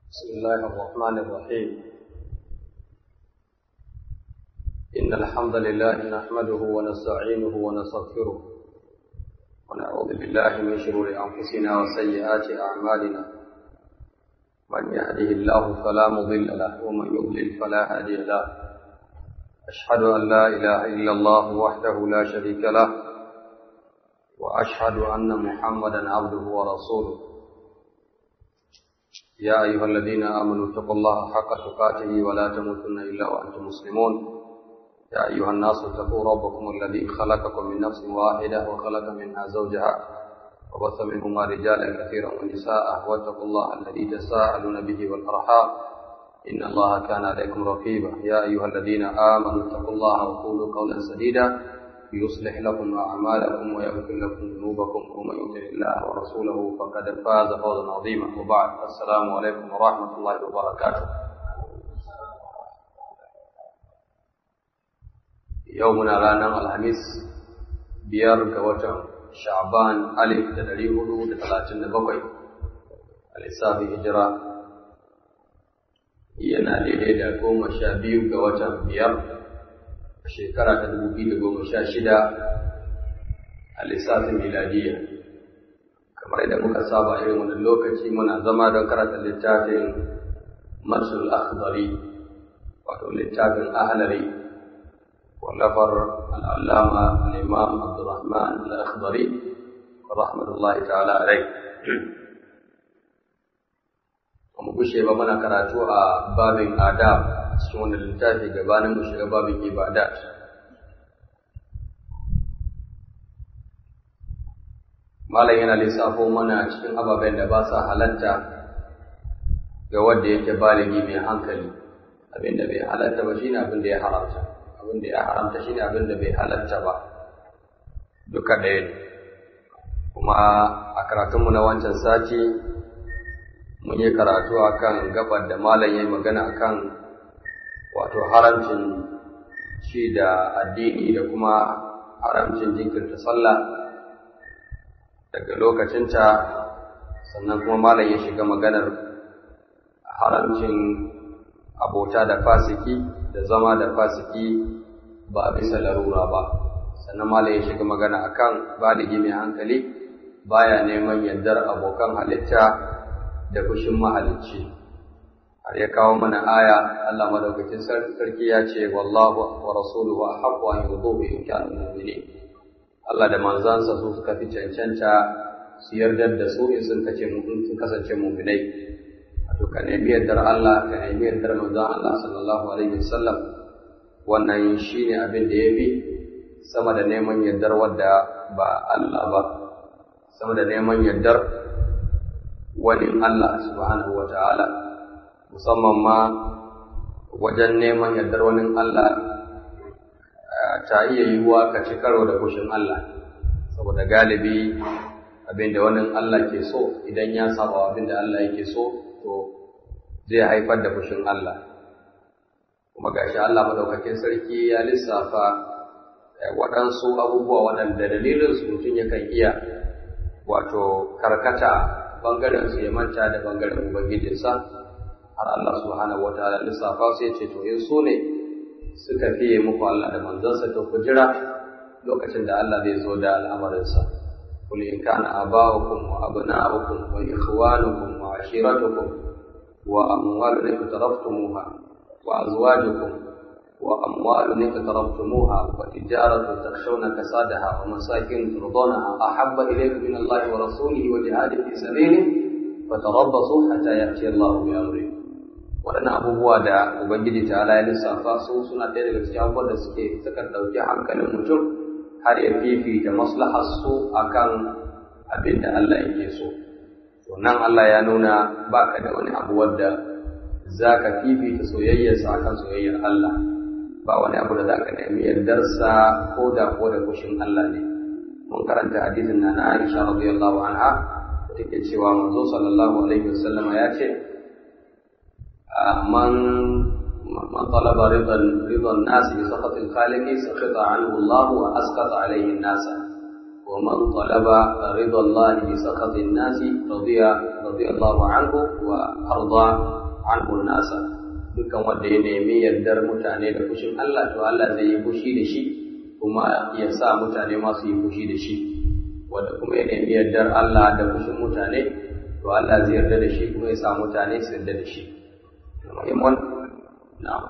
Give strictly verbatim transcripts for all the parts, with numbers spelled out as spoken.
بسم الله الرحمن الرحيم إن الحمد لله نحمده ونستعينه ونستغفره ونعوذ بالله من شرور أنفسنا وسيئات أعمالنا من يهده الله فلا مضل له ومن يضلل فلا هادي له أشهد أن لا إله إلا الله وحده لا شريك له وأشهد أن محمدا عبده ورسوله يا أيها الذين آمنوا اتقوا الله حق تقاته ولا تموتن إلا وأنتم مسلمون يا أيها الناس اتقوا ربكم الذي خلقكم من نفس واحدة وخلق منها زوجها وبث منهما رجالا كثيرا ونساء واتقوا الله الذي تساءلون به والأرحام إن الله كان عليكم رقيبا يا أيها الذين آمنوا اتقوا الله وقولوا قولا سديدا يصلح لكم أعمالكم ويغفر لكم ذنوبكم ومن يطع الله ورسوله فقد فاز فوزا عظيما وبعد السلام عليكم ورحمة الله وبركاته. يومنا رانا الخميس biyar ga watan Sha'ban alif da ɗari hudu da talatin da bakwai a lissafin hijira yana daidai da goma sha biyu ga watan biyar shekara ta dubu biyu da goma sha shida a lissafin miladiyya. Kamar yadda muka saba irin wannan lokaci muna zama don karanta littafin Marsul Akhdari wato littafin Ahlari wallafar al'allama al-Imam Abdurrahman al-Akhdari rahmatullahi ta'ala alai. Mu gushe ba muna karatu a babin adab cikin wannan littafi gabanin mu shiga babin ibadat. Malam yana lissafo mana cikin ababen da ba sa halatta ga wanda yake baligi mai hankali. Abin da bai halatta ba shine abin da ya haramta. Abin da ya haramta shine abin da bai halatta ba. Duka ɗaya ne. Kuma a karatunmu na wancan sati mun yi karatu akan gabar da malam yayi magana akan wato haramcin ci da addini da kuma haramcin jinkirta sallah daga lokacinta, sannan kuma malam ya shiga maganar haramcin abota da fasiki da zama da fasiki ba bisa larura ba. Sannan malam ya shiga magana akan baligi mai hankali baya neman yardar abokan halitta da fushin mahalicci. Har ya kawo mana aya Allah madaukakin sarki ya ce wallahu wa rasuluhu ahaqqu an yurduhu in kanu mu'minin. Allah da manzansa su suka fi cancanta su yardar da su in sun kace mu sun kasance mu'minai. Wato ka nemi yardar Allah ka nemi yardar manzon Allah sallallahu alaihi wasallam, wannan shine abin da yafi sama da neman yardar wanda ba Allah ba, sama da neman yardar wani Allah subhanahu wa ta'ala. Musamman ma wajen neman yardar wani Allah ta iya yiwuwa ka ci karo da fushin Allah, saboda galibi abinda wani Allah ke so idan ya saba abinda Allah yake so to zai haifar da fushin Allah. Kuma gashi Allah madaukakin sarki ya lissafa waɗansu abubuwa waɗanda dalilin su mutum yakan iya wato karkata bangaren su ya manta da bangaren ubangijinsa. Har Allah subhanahu wa ta'ala lissafa sai ce to in su ne suka fiye muku Allah da manzansa to ku jira lokacin da Allah zai zo da al'amarinsa. Qul in kana aba'ukum wa abna'ukum wa ikhwanukum wa ashiratukum wa amwalun iqtaraftumuha wa azwajukum wa amwalun iqtaraftumuha wa tijaratun takshawna kasadaha wa masakin turdawnaha ahabba ilaykum min Allah wa rasulihi wa jihadin fi sabilihi fatarabbasu hatta ya'ti Allah bi amrihi. Waɗannan abubuwa da Ubangiji ta ala ya lissafa su suna ɗaya daga cikin abubuwan da suke suka ɗauki hankalin mutum har ya fifita maslahar su akan abin da Allah yake so. To nan Allah ya nuna baka da wani abu wanda za ka fifita soyayyarsa akan soyayyar Allah, ba wani abu da za ka nemi yardarsa ko da ko da kushin Allah ne. Mun karanta hadisin na na Aisha radiyallahu anha da take cewa manzo sallallahu alaihi wasallam ya ce من من طلب رضا رضا الناس بسخط الخالق سخط عنه الله واسقط عليه الناس. ومن طلب رضا الله بسخط الناس رضي رضي الله عنه وأرضى عنه الناس. dukkan wanda ya nemi yardar mutane da fushin Allah, to Allah zai yi fushi da shi kuma ya sa mutane ma su yi fushi da shi. Wanda kuma ya nemi yardar Allah da fushin mutane, to Allah zai yarda da shi kuma ya sa mutane su yarda da shi. Muhimman na'am.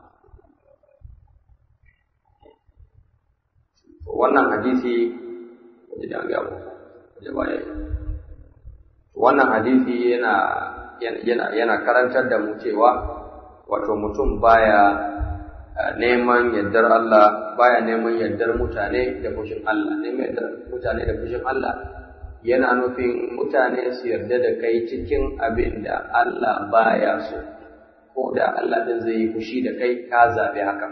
Wannan hadisi idan ga mu da baya. Wannan hadisi yana yana yana karantar da mu cewa wato mutum baya neman yardar Allah, baya neman yardar mutane da fushin Allah. Neman yardar mutane da fushin Allah yana nufin mutane su yarda da kai cikin abin da Allah baya so, ko da Allah din zai yi fushi da kai ka zabi haka.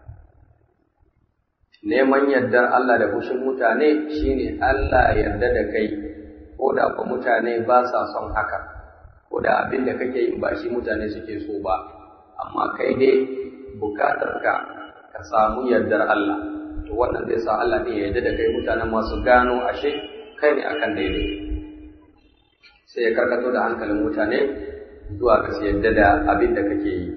Neman yardar Allah da fushin mutane shine Allah yarda da kai, ko da ba mutane ba sa son haka, ko da abin da kake yi ba shi mutane suke so ba. Amma kai dai bukatarka ka samu yardar Allah, to wannan zai sa Allah ne ya yarda da kai, mutanen masu gano ashe kai ne akan daidai, sai ya karkato da hankalin mutane zuwa ga su yarda da abin da kake yi.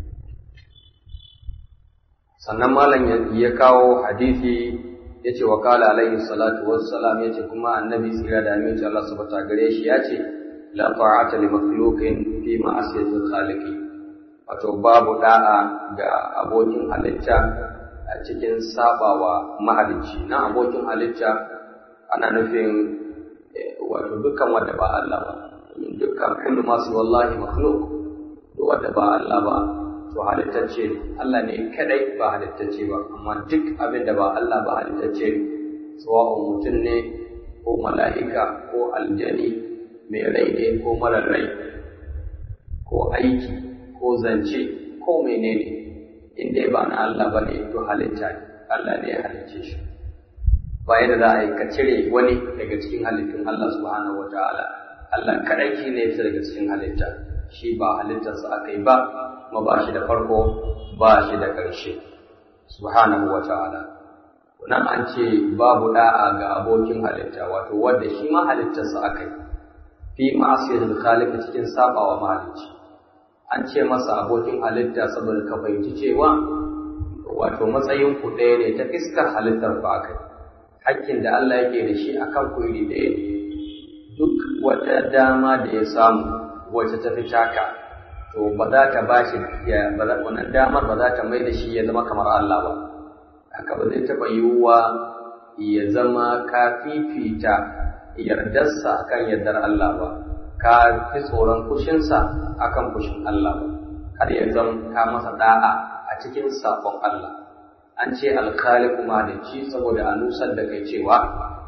Sannan malam ya kawo hadisi ya ce wa kala alaihi salatu wassalam, ya ce kuma annabi tsira da aminci Allah su bata gare shi ya ce la ta'ata li makhluqin fi ma'asiyatil khaliqi, wato babu da'a ga abokin halitta a cikin sabawa mahalicci. Na abokin halitta ana nufin wato dukkan wanda ba Allah ba, dukkan kullu masu wallahi makhluq, duk wanda ba Allah ba to halittacce ne. Allah ne kadai ba halittacce ba, amma duk abin da ba Allah ba halittacce ne, sawa'un mutum ne ko mala'ika ko aljani, mai rai ne ko marar rai, ko aiki ko zance ko menene, inda ba na Allah ba ne to halitta ne, Allah ne ya halicce shi. Ba yadda za a yi ka cire wani daga cikin halittun Allah subhanahu wa ta'ala. Allah kaɗai shi ne ya daga cikin halitta, shi ba halittarsa aka yi ba, kuma ba shi da farko ba shi da ƙarshe subhanahu wa ta'ala. Nan an ce babu da'a ga abokin halitta, wato wanda shi ma halittarsa aka yi, fi ma'asiyatul khaliq, cikin sabawa mahalicci. An ce masa abokin halitta saboda ka fahimci cewa wato matsayin ku ɗaya ne ta iskar halittar ku aka yi. Hakkin da Allah yake da shi akan ku iri ɗaya ne. Duk wata dama da ya samu wacce ta fi taka, to ba za ta ba shi ya wannan damar ba za ta mai da shi ya zama kamar Allah ba. Haka ba zai taɓa yiwuwa ya zama ka fifita yardarsa akan yardar Allah ba, ka fi tsoron fushinsa akan fushin Allah ba, har ya zama ka masa da'a a cikin sabon Allah. An ce alkhaliqu mahalicci saboda a nusar da kai cewa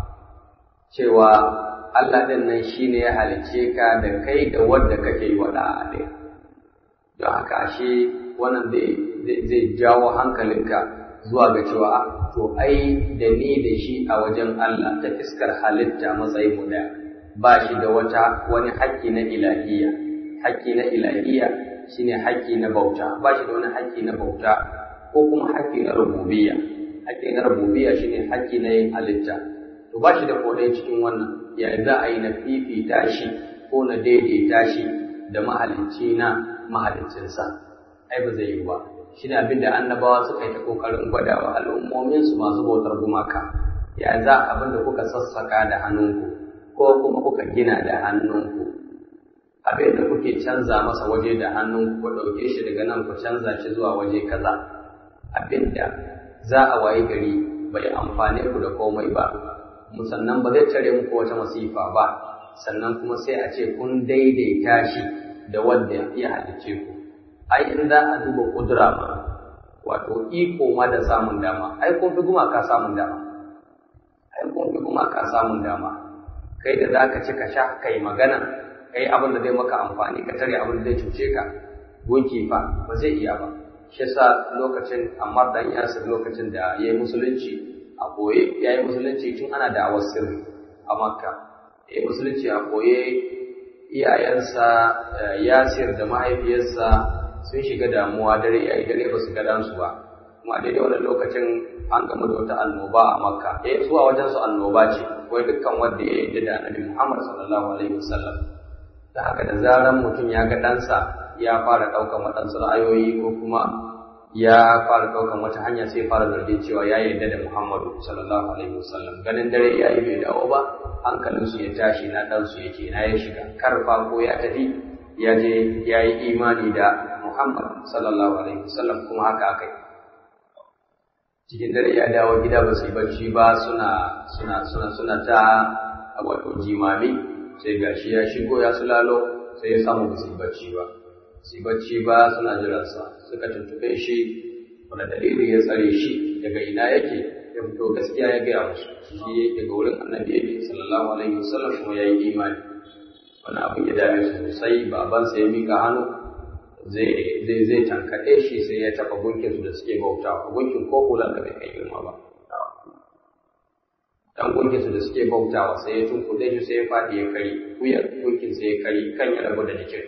cewa Allah din nan shine ya halicce ka da kai da wanda kake yi wa da'a ɗaya. Don haka shi wannan zai jawo hankalinka zuwa ga cewa to ai da ni da shi a wajen Allah ta fiskar halitta matsayin mu daya, ba shi da wata wani haƙƙi na ilahiyya. Haƙƙi na ilahiyya shine haƙƙi na bauta, ba shi da wani haƙƙi na bauta ko kuma haƙƙi na rububiyya. Haƙƙi na rububiyya shine haƙƙi na yin halitta, to ba shi da kodai cikin wannan. Ya za a yi na fifita shi ko na daidaita shi da mahalicci na mahaliccinsa? Ai ba zai yi ba. Shi ne abin da annabawa suka yi ta ƙoƙarin gwadawa al'ummominsu masu bautar gumaka. Ya za abin da kuka sassaka da hannunku ko kuma kuka gina da hannunku, abin da kuke canza masa waje da hannunku, ku ɗauke shi daga nan ku canza shi zuwa waje kaza, abin da za a wayi gari bai amfane ku da komai ba, sannan ba zai tare muku wata masifa ba, sannan kuma sai a ce kun daidaita shi da wanda ya halicce ku. Ai in za a duba kudura ma, wato iko ma da samun dama, ai kun fi gumaka samun dama, ai kun fi gumaka samun dama. Kai da za ka ci ka sha kai magana, kai abin da zai maka amfani ka tare abin da zai cuce ka, gunki fa ba zai iya ba. Shi yasa lokacin Ammar dan Yasir, lokacin da ya yi musulunci a koye, ya yi musulunci tun ana da awar sirri a Makka, ya yi musulunci a koye. Iyayensa Yasir da mahaifiyarsa sun shiga damuwa, dare yayi dare ba su ga dansu ba, kuma daidai wannan lokacin an gamu da wata annoba a Makka eh su a wajen su annoba ce wai dukkan wanda ya yarda da Annabi Muhammad sallallahu alaihi wasallam da haka da zaran mutum ya ga ɗansa ya fara ɗaukan waɗansu ra'ayoyi ko kuma ya fara ɗaukan wata hanya sai fara zargin cewa ya yarda da Muhammadu sallallahu alaihi wasallam ganin dare ya yi bai dawo ba hankalinsu ya tashi na ɗansu yake na ya shiga karfa ko ya tafi ya je ya yi imani da Muhammad sallallahu alaihi wasallam kuma haka aka yi cikin dare ya dawo gida ba su yi bacci ba suna suna suna suna ta wato jimami sai gashi ya shigo ya sulalo sai ya samu ba su yi bacci ba su yi bacci ba suna jiransa suka tuntube shi wanda dalili ya tsare shi daga ina yake ya fito gaskiya ya gaya musu shi yake ga wurin annabi yake sallallahu alaihi wasallam kuma ya yi imani wani abin ya dame su sosai babansa ya mika hannu zai zai zai tankaɗe shi sai ya taɓa gunkin su da suke bautawa gunkin ko hulan da bai kai girma ba dan gunkin su da suke bautawa sai ya tunkuɗe shi sai ya faɗi ya kari wuyar gunkin sai ya kari kan ya rabu da jikin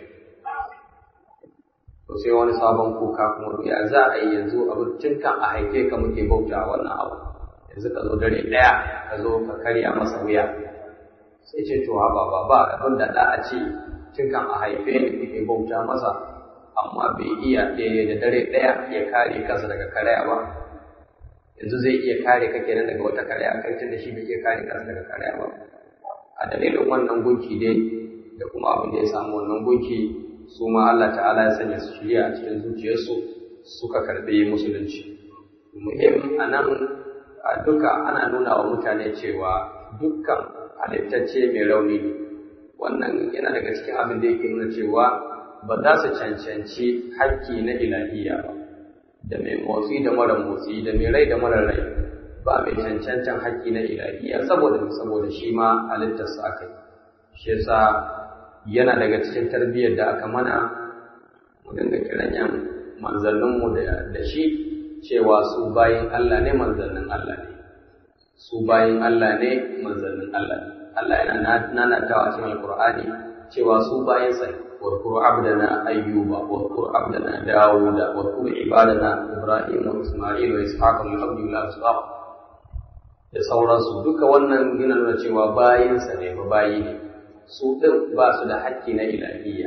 to sai wani sabon kuka kuma ya za a yi yanzu abin tun kan a haife ka muke bautawa wannan abu yanzu ka zo dare ɗaya ka zo ka karya masa wuya sai ce to ba ba ba abin da da a ce tun kan a haife ni kuke bauta masa amma bai iya ɗaya da dare ɗaya ya kare kansa daga karaya ba yanzu zai iya kare ka kenan daga wata karaya kai tun da shi bai iya kare kansa daga karaya ba a dalilin wannan gunki dai da kuma abin da ya samu wannan gunki su ma Allah ta'ala ya sanya su shirya a cikin zuciyarsu suka karɓi musulunci muhim a nan a duka ana nuna wa mutane cewa dukkan halittacce mai rauni ne wannan yana daga cikin abin da yake nuna cewa ba za su cancanci hakki na ilahiyya ba da mai motsi da mara motsi da mai rai da mara rai ba mai cancantan hakki na ilahiyya saboda saboda shi ma halittarsa aka yi shi yasa yana daga cikin tarbiyyar da aka mana mu dinga kiran yan manzanninmu da shi cewa su bayin Allah ne manzannin Allah ne su bayin Allah ne manzannin Allah ne Allah yana nanatawa a cikin Alƙur'ani cewa su bayin sa واذكر عبدنا أيوب واذكر عبدنا داود واذكر عبادنا إبراهيم وإسماعيل وإسحاق من قبل الله أسباط da sauransu duka wannan yana nuna cewa bayinsa ne ba bayi ne su ɗin ba su da hakki na ilahiyya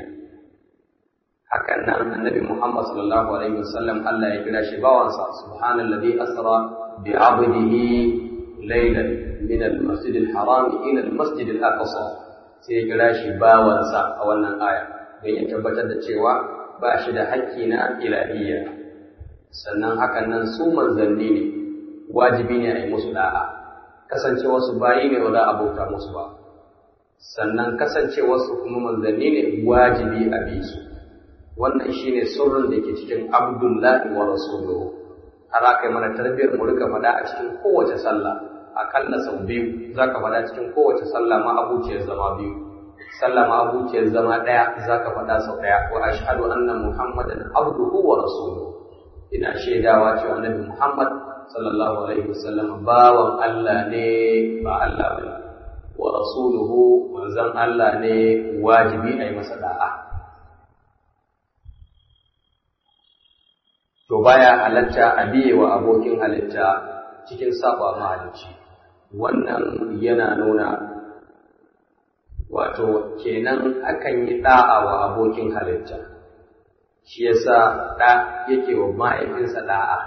hakan nan annabi Muhammad sallallahu alaihi wasallam Allah ya kira shi bawansa subhanallazi asra bi 'abdihi laylan min al-masjid al-haram ila al-masjid al-aqsa sai ya kira shi bawansa a wannan aya don ya tabbatar da cewa ba shi da hakki na ilahiyya sannan hakan nan su manzanni ne wajibi ne a yi musu da'a kasancewa su bayi ne ba za a bauta musu ba sannan kasancewa su kuma manzanni ne wajibi a bi su wannan shine sirrin da ke cikin abdullahi wa rasuluhu har aka yi mana tarbiyyar mu rika faɗa a cikin kowace sallah akalla sau biyu zaka faɗa cikin kowace sallah ma abuciyar zama biyu sallah ma abuciyar zama ɗaya zaka faɗa sau ɗaya wa ashhadu anna muhammadan abduhu wa rasuluhu ina shaidawa cewa annabi muhammad sallallahu alaihi wasallam bawan Allah ne ba Allah bane wa rasuluhu manzon Allah ne wajibi a yi masa da'a to baya halatta a biye wa abokin halitta cikin saba mahalicci wannan yana nuna wato kenan akan yi da'a wa abokin halitta shi yasa da yake wa mahaifinsa da'a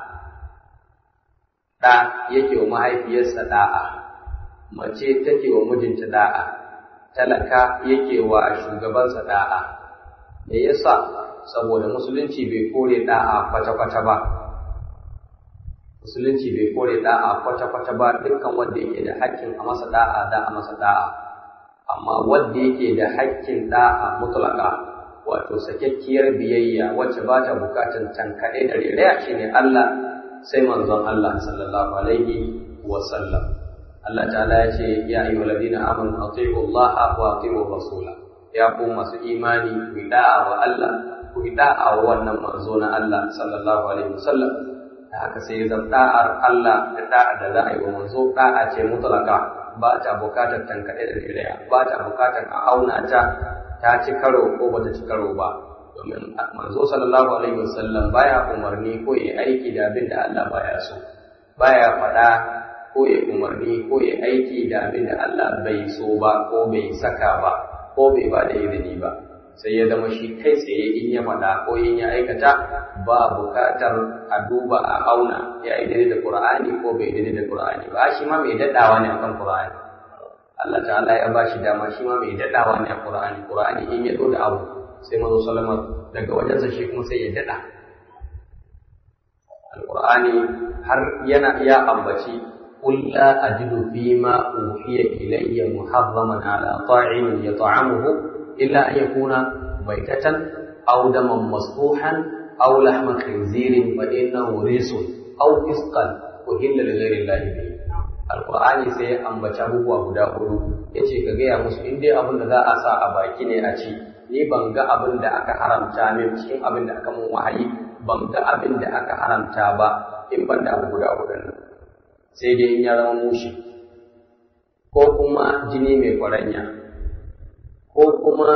da yake wa mahaifiyarsa da'a mace take wa mijinta da'a talaka yake wa shugabansa da'a me yasa saboda musulunci bai kore da'a kwata-kwata ba musulunci bai kore da'a kwata-kwata ba dukkan wanda yake da haƙƙin a masa da'a da a masa da'a amma wanda yake da haƙƙin da'a mutlaka wato sakakkiyar biyayya wacce ba ta bukatun tankaɗe da reraya shine Allah sai manzon Allah sallallahu alaihi wa sallam Allah ta'ala ya ce ya ayyuhal ladina amanu atiiu Allah wa atiiu rasula ya ku masu imani ku da'a wa Allah ku da'a wa wannan manzo na Allah sallallahu alaihi wa sallam da haka sai zan da'ar Allah da da'a da za a yi wa manzo da'a ce mutlaka ba ta bukatar tankaɗe da reraya ba ta bukatar a auna ta ta ci karo ko bata ci karo ba domin manzo sallallahu alaihi wasallam baya umarni ko ya aiki da abin da Allah baya so, baya faɗa ko ya umarni ko ya aiki da abin da Allah bai so ba ko bai saka ba ko bai ba da izini ba, sai ya zama shi kai tsaye in ya faɗa ko in ya aikata ba bukatar a duba a auna ya yi daidai da Qur'ani ko bai daidai da Qur'ani ba, shi ma mai daɗawa ne akan Qur'ani. Allah ta'ala ya ba shi dama shi ma mai daɗawa ne a Qur'ani. Qur'ani in ya zo da abu sai manzo sallama daga wajensa shi kuma sai ya daɗa. Al-Qur'ani har yana iya ambaci قل لا أجد فيما أوحي إلي محرما على طاعم يطعمه إلا أن يكون ميتة أو دما مسفوحا أو لحم خنزير فإنه رجس أو فسقا أهل لغير الله به. القرآن sai ambaci abubuwa guda hudu yace ka gaya musu in dai abin da za a sa a baki ne a ci, ni ban ga abin da aka haramta min cikin abin da aka mun wahayi, ban ga abin da aka haramta ba in ban da abu guda hudu nan, sai dai in ya zama mushi ko kuma jini mai kwaranya ko kuma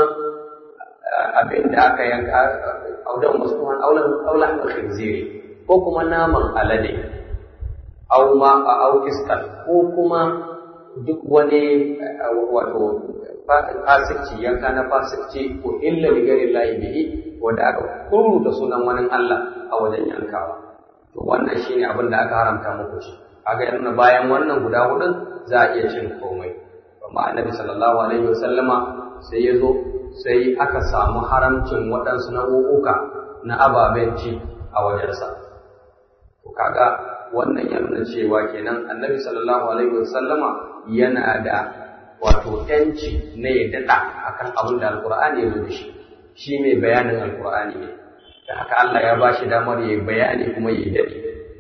abin da aka yanka audan musulman aulan khinziri ko kuma naman alade au ma au kiskan ko kuma duk wani wato fasikci yanka na fasikci ko illa li ghairi llahi bihi wanda aka kuru da sunan wani Allah a wajen yankawa, to wannan shine abin da aka haramta muku shi. Aga yana bayan wannan guda hudun za a iya cin komai, amma annabi sallallahu alaihi wasallama sai ya zo sai aka samu haramcin waɗansu nau'uka na ababen ci a wajensa. To kaga wannan ya nuna cewa kenan annabi sallallahu alaihi wasallama yana da wato yanci na ya daɗa akan abin da alkur'ani ya zo da shi, shi mai bayanin alkur'ani ne, da haka Allah ya ba shi damar ya bayani kuma ya daɗe.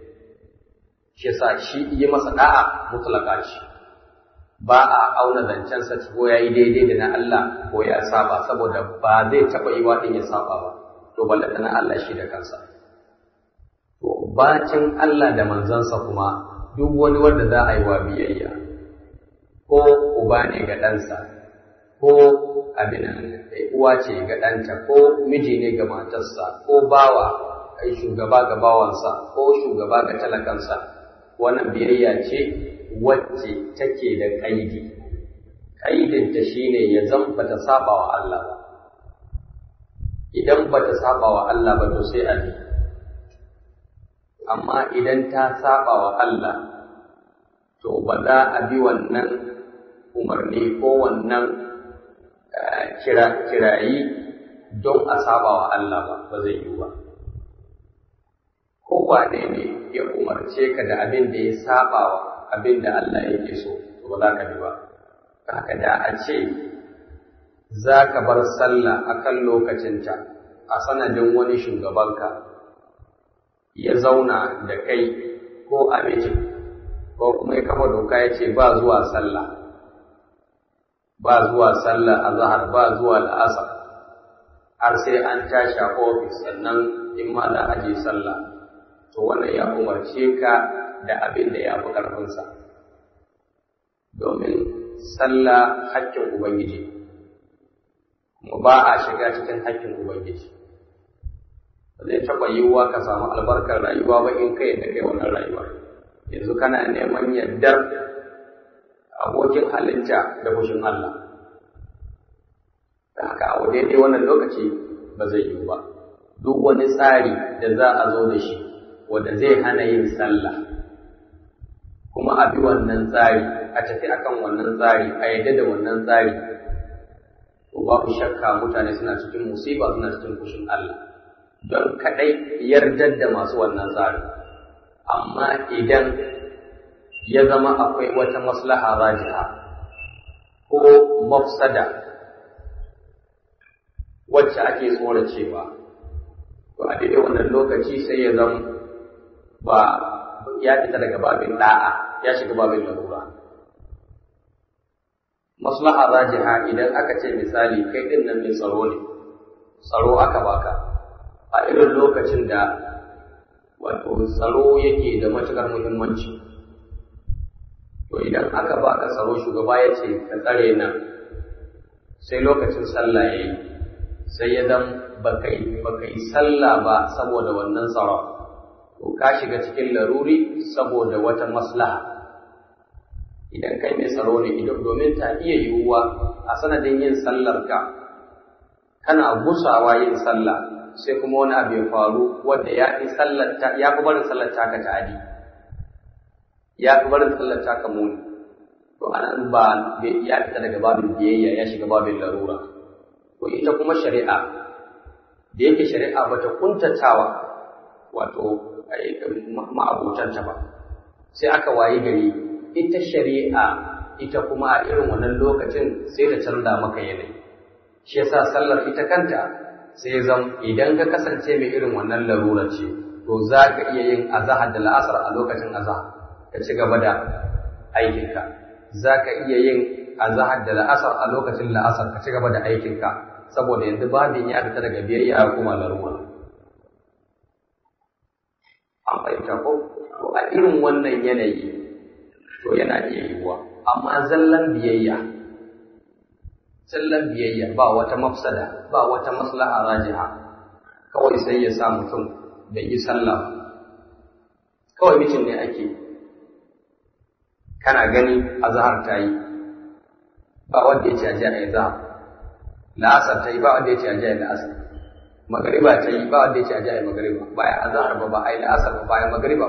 Shi yasa shi yi masa da'a mutlaka ce, ba a auna zancensa ko ya yi daidai da na Allah ko ya saba, saboda ba zai taɓa yi waɗin ya saba ba, to balle na Allah shi da kansa. To bacin Allah da manzansa kuma duk wani wanda za a yi wa biyayya, ko uba ne ga ɗansa, ko abin uwa ce ga ɗanta, ko miji ne ga matarsa, ko bawa shugaba ga bawansa, ko shugaba ga talakansa, wannan biyayya ce wacce take da kaidi. Kaidinta shine ya zan bata saba wa Allah ba. Idan bata saba wa Allah ba to sai a bi. Amma idan ta saba wa Allah to ba za a bi wannan umarni ko wannan kira kirayi don a saba wa Allah ba, ba zai yi ba. Kowane ne ya umarce ka da abin da ya saba wa abin da Allah yake so, to ba za ka bi ba. Haka da a ce za ka bar sallah a kan lokacinta a sanadin wani shugabanka ya zauna da kai ko a mijin, ko kuma ya kafa doka ya ce ba zuwa sallah, ba zuwa sallah a zahar, ba zuwa la'asar, har sai an tashi a ofis sannan in ma za a je sallah. To wannan ya umarce ka da abin da ya fi ƙarfinsa, domin sallah haƙƙin Ubangiji, kuma ba a shiga cikin haƙƙin Ubangiji. Ba zai taɓa yiwuwa ka samu albarkar rayuwa ba in kai da kai wannan rayuwa. Yanzu kana neman yardar abokin halitta da fushin Allah. Da haka a daidai wannan lokaci ba zai yiwu ba. Duk wani tsari da za a zo da shi wanda zai hana yin sallah, kuma a bi wannan tsari, a tafi akan wannan tsari, a yadda da wannan tsari, to babu shakka mutane suna cikin musiba, suna cikin fushin Allah, don kaɗai yardar da masu wannan tsari. Amma idan ya zama akwai wata maslaha rajiha ko mafsada wacce ake tsoracewa, to a daidai wannan lokaci sai ya zama ba ya fita daga babin da'a, ya shiga babin larura. Maslaha rajiha idan aka ce misali kai din nan mai tsaro ne, tsaro aka baka a irin lokacin da wato tsaro yake da matukar muhimmanci, to idan aka baka tsaro shugaba ya ce ka tsare nan sai lokacin sallah yayi sai ya zan baka yi sallah ba saboda wannan tsaron, to ka shiga cikin laruri saboda wata maslaha. Idan kai mai tsaro ne, idan domin ta iya yiwuwa a sanadin yin sallar ka kana gusawa yin sallah sai kuma wani abu ya faru wanda ya fi sallar ta ya fi barin sallar ta ka ta'adi, ya fi barin sallar ta ka muni, to anan ba ya fita daga babin biyayya ya shiga babin larura. To ita kuma shari'a da yake shari'a bata kuntatawa wato ma'abutanta ba, sai aka wayi gari ita shari'a ita kuma a irin wannan lokacin sai da canza maka yanayi. Shi yasa sallar ita kanta sai zam idan ka kasance mai irin wannan larura ce, to za ka iya yin azahar da la'asar a lokacin azahar ka ci gaba da aikinka, za ka iya yin azahar da la'asar a lokacin la'asar ka ci gaba da aikinka, saboda yanzu babin ya fita daga biyayya kuma larura. An fahimta ko? To a irin wannan yanayi to yana iya yiwuwa, amma zallan biyayya zallan biyayya ba wata mafsada, ba wata maslaha rajiha, kawai sai ya sa mutum bai yi sallah, kawai mitin ne ake, kana gani azhar ta yi ba wanda ya ce a ji a yi zahar, la'asar ta yi ba wanda ya ce a ji a yi la'asar, magariba ta yi ba wanda ya ce a ji a yi magariba, bayan azhar ba ba a yi la'asar ba bayan magariba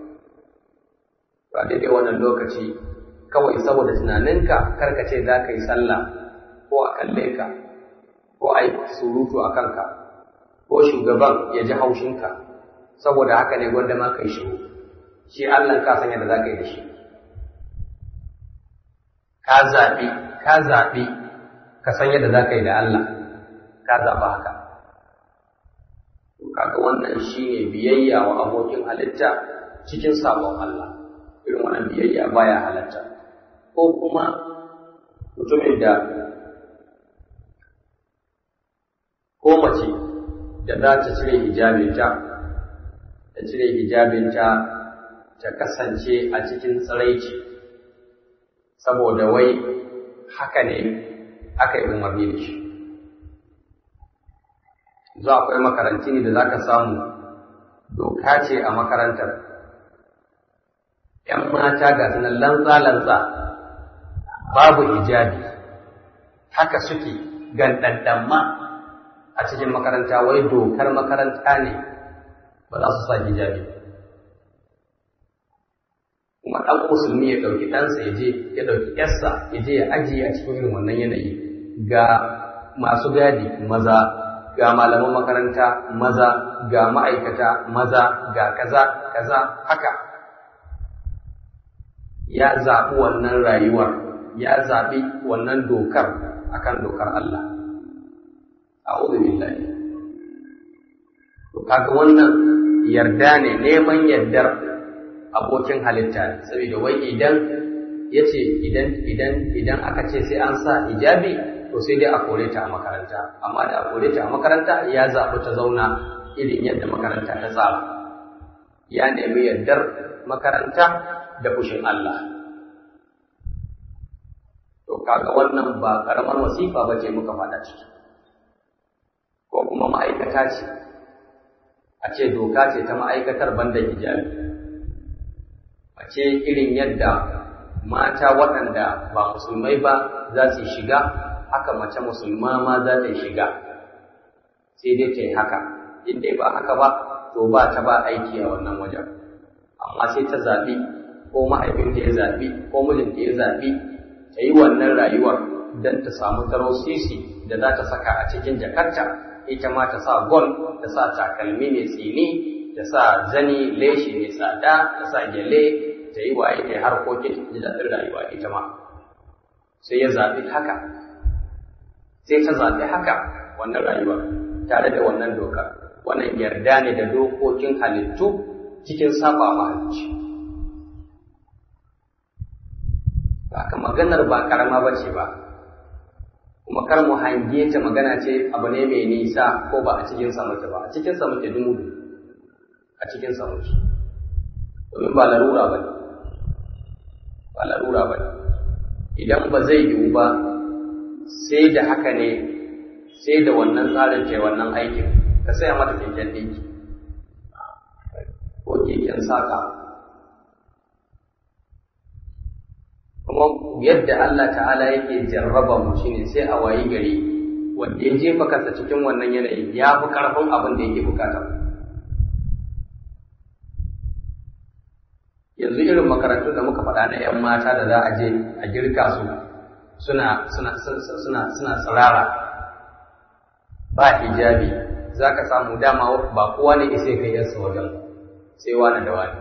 ba daidai wannan lokaci. Kawai saboda tunaninka karkace za ka yi sallah ko a kalle ka ko a yi surutu a kanka ko shugaban ya ji haushinka, saboda haka ne gwanda ma ka yi shiru, shi Allah ka sanya da za ka yi da shi. Ka zaɓi ka zaɓi ka san yadda za ka yi da Allah, ka zaɓa haka. Kaga wannan shi ne biyayya wa abokin halitta cikin sabon Allah, irin wannan biyayya baya halatta. Ko kuma mutumin da ko mace da za ta cire hijabinta ta cire hijabinta ta kasance a cikin tsiraici saboda wai haka ne aka yi umarni da shi. Za akwai makaranti ne da za ka samu doka ce a makarantar, ‘yan mata ga sunan lantsa-lantsa babu hijabi, haka suke gandandanma a cikin makaranta, wai dokar makaranta ne ba za su sa hijabi. Kuma ɗan musulmi ya ɗauki ɗansa ya je, ya ɗauki ‘yarsa ya je ya ajiye a cikin irin wannan yanayi, ga masu gadi maza, ga malaman makaranta maza, ga ma'aikata maza, ga kaza kaza haka. Ya zaɓi wannan rayuwar, ya zaɓi wannan dokar akan dokar Allah. A'udhu billahi. To kaga wannan yarda ne, neman yardar abokin halitta, saboda wai idan yace idan idan idan aka ce sai an sa hijabi to sai dai a kore ta a makaranta, amma da a kore ta a makaranta ya zaɓi ta zauna irin yadda makaranta ta tsara. Ya nemi yardar makaranta da fushin Allah. To kaga wannan ba karamar wasifa ba ce muka fada ciki. Ko kuma ma'aikata ce, a ce doka ce ta ma'aikatar banda hijabi, a ce irin yadda mata waɗanda ba musulmai ba za su shiga, haka mace musulma ma za ta shiga, sai dai ta yi haka, inda ba haka ba to ba ta ba aiki a wannan wajen. Amma sai ta zaɓi, ko mahaifinta ya zaɓi, ko mijinta ya zaɓi ta yi wannan rayuwar don ta samu taro sisi da za ta saka a cikin jakarta, ita ma ta sa gol, ta sa takalmi mai tsini, ta sa zani leshi mai tsada, ta sa gyale, ta yi waye ta harkokin ji daɗin rayuwa ita ma. Sai ya zaɓi haka, sai ta zaɓi haka wannan rayuwar tare da wannan doka. Wannan yarda ne da dokokin halittu cikin saba mahalicci. Haka maganar ba karama ba ce ba, kuma kar mu hange ta magana ce abu ne mai nisa ko ba a cikin sa muke ba, a cikin sa muke dumu a cikin sa muke, domin ba larura ba ne, ba larura ba ne. Idan ba zai yiwu ba sai da haka ne sai da wannan tsarin ce wannan aikin ka saya mata keken ɗinki ko keken saka. Kuma yadda Allah ta'ala yake jarraba mu shine sai a wayi gari wanda ya jefa kansa cikin wannan yanayi ya fi ƙarfin abin da yake bukata. Yanzu irin makarantun da muka faɗa na 'yan mata da za a je a girka su suna suna suna suna tsirara ba hijabi, za ka samu dama ba kowa ne isa kai yarsa wajen sai wani da wani.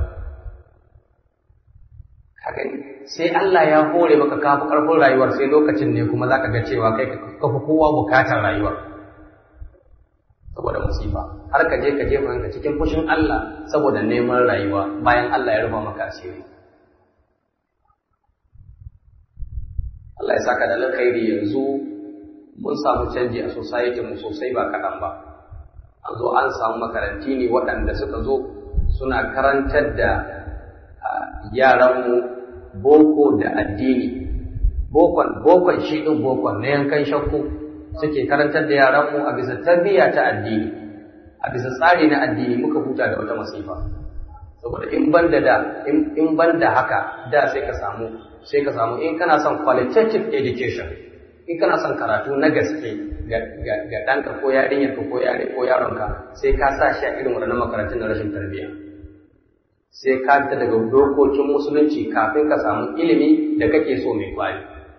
Sai Allah ya hore maka kafi ƙarfin rayuwar, sai lokacin ne kuma za ka ga cewa kai ka fi kowa bukatar rayuwar saboda musifa, har ka je ka jefa kanka cikin fushin Allah saboda neman rayuwa bayan Allah ya rufa maka asiri. Allah ya saka da alkhairi, yanzu mun samu canji a society mu sosai ba kaɗan ba. An zo an samu makaranti ne waɗanda suka zo suna karantar da yaranmu boko da addini. Bokon bokon shi ɗin bokon na yankan shakku suke karantar da yaranmu a bisa tarbiyya ta addini, a bisa tsari na addini. Muka huta da wata masifa, saboda in banda da in banda haka da sai ka samu sai ka samu in kana son qualitative education, in kana son karatu na gaske ga ga ɗanka ko yarinyarka ko yare ko yaronka, sai ka sa shi a irin wannan makarantun na rashin tarbiyya. Sai ka fita daga dokokin musulunci kafin ka samu ilimi da kake so mai kwari.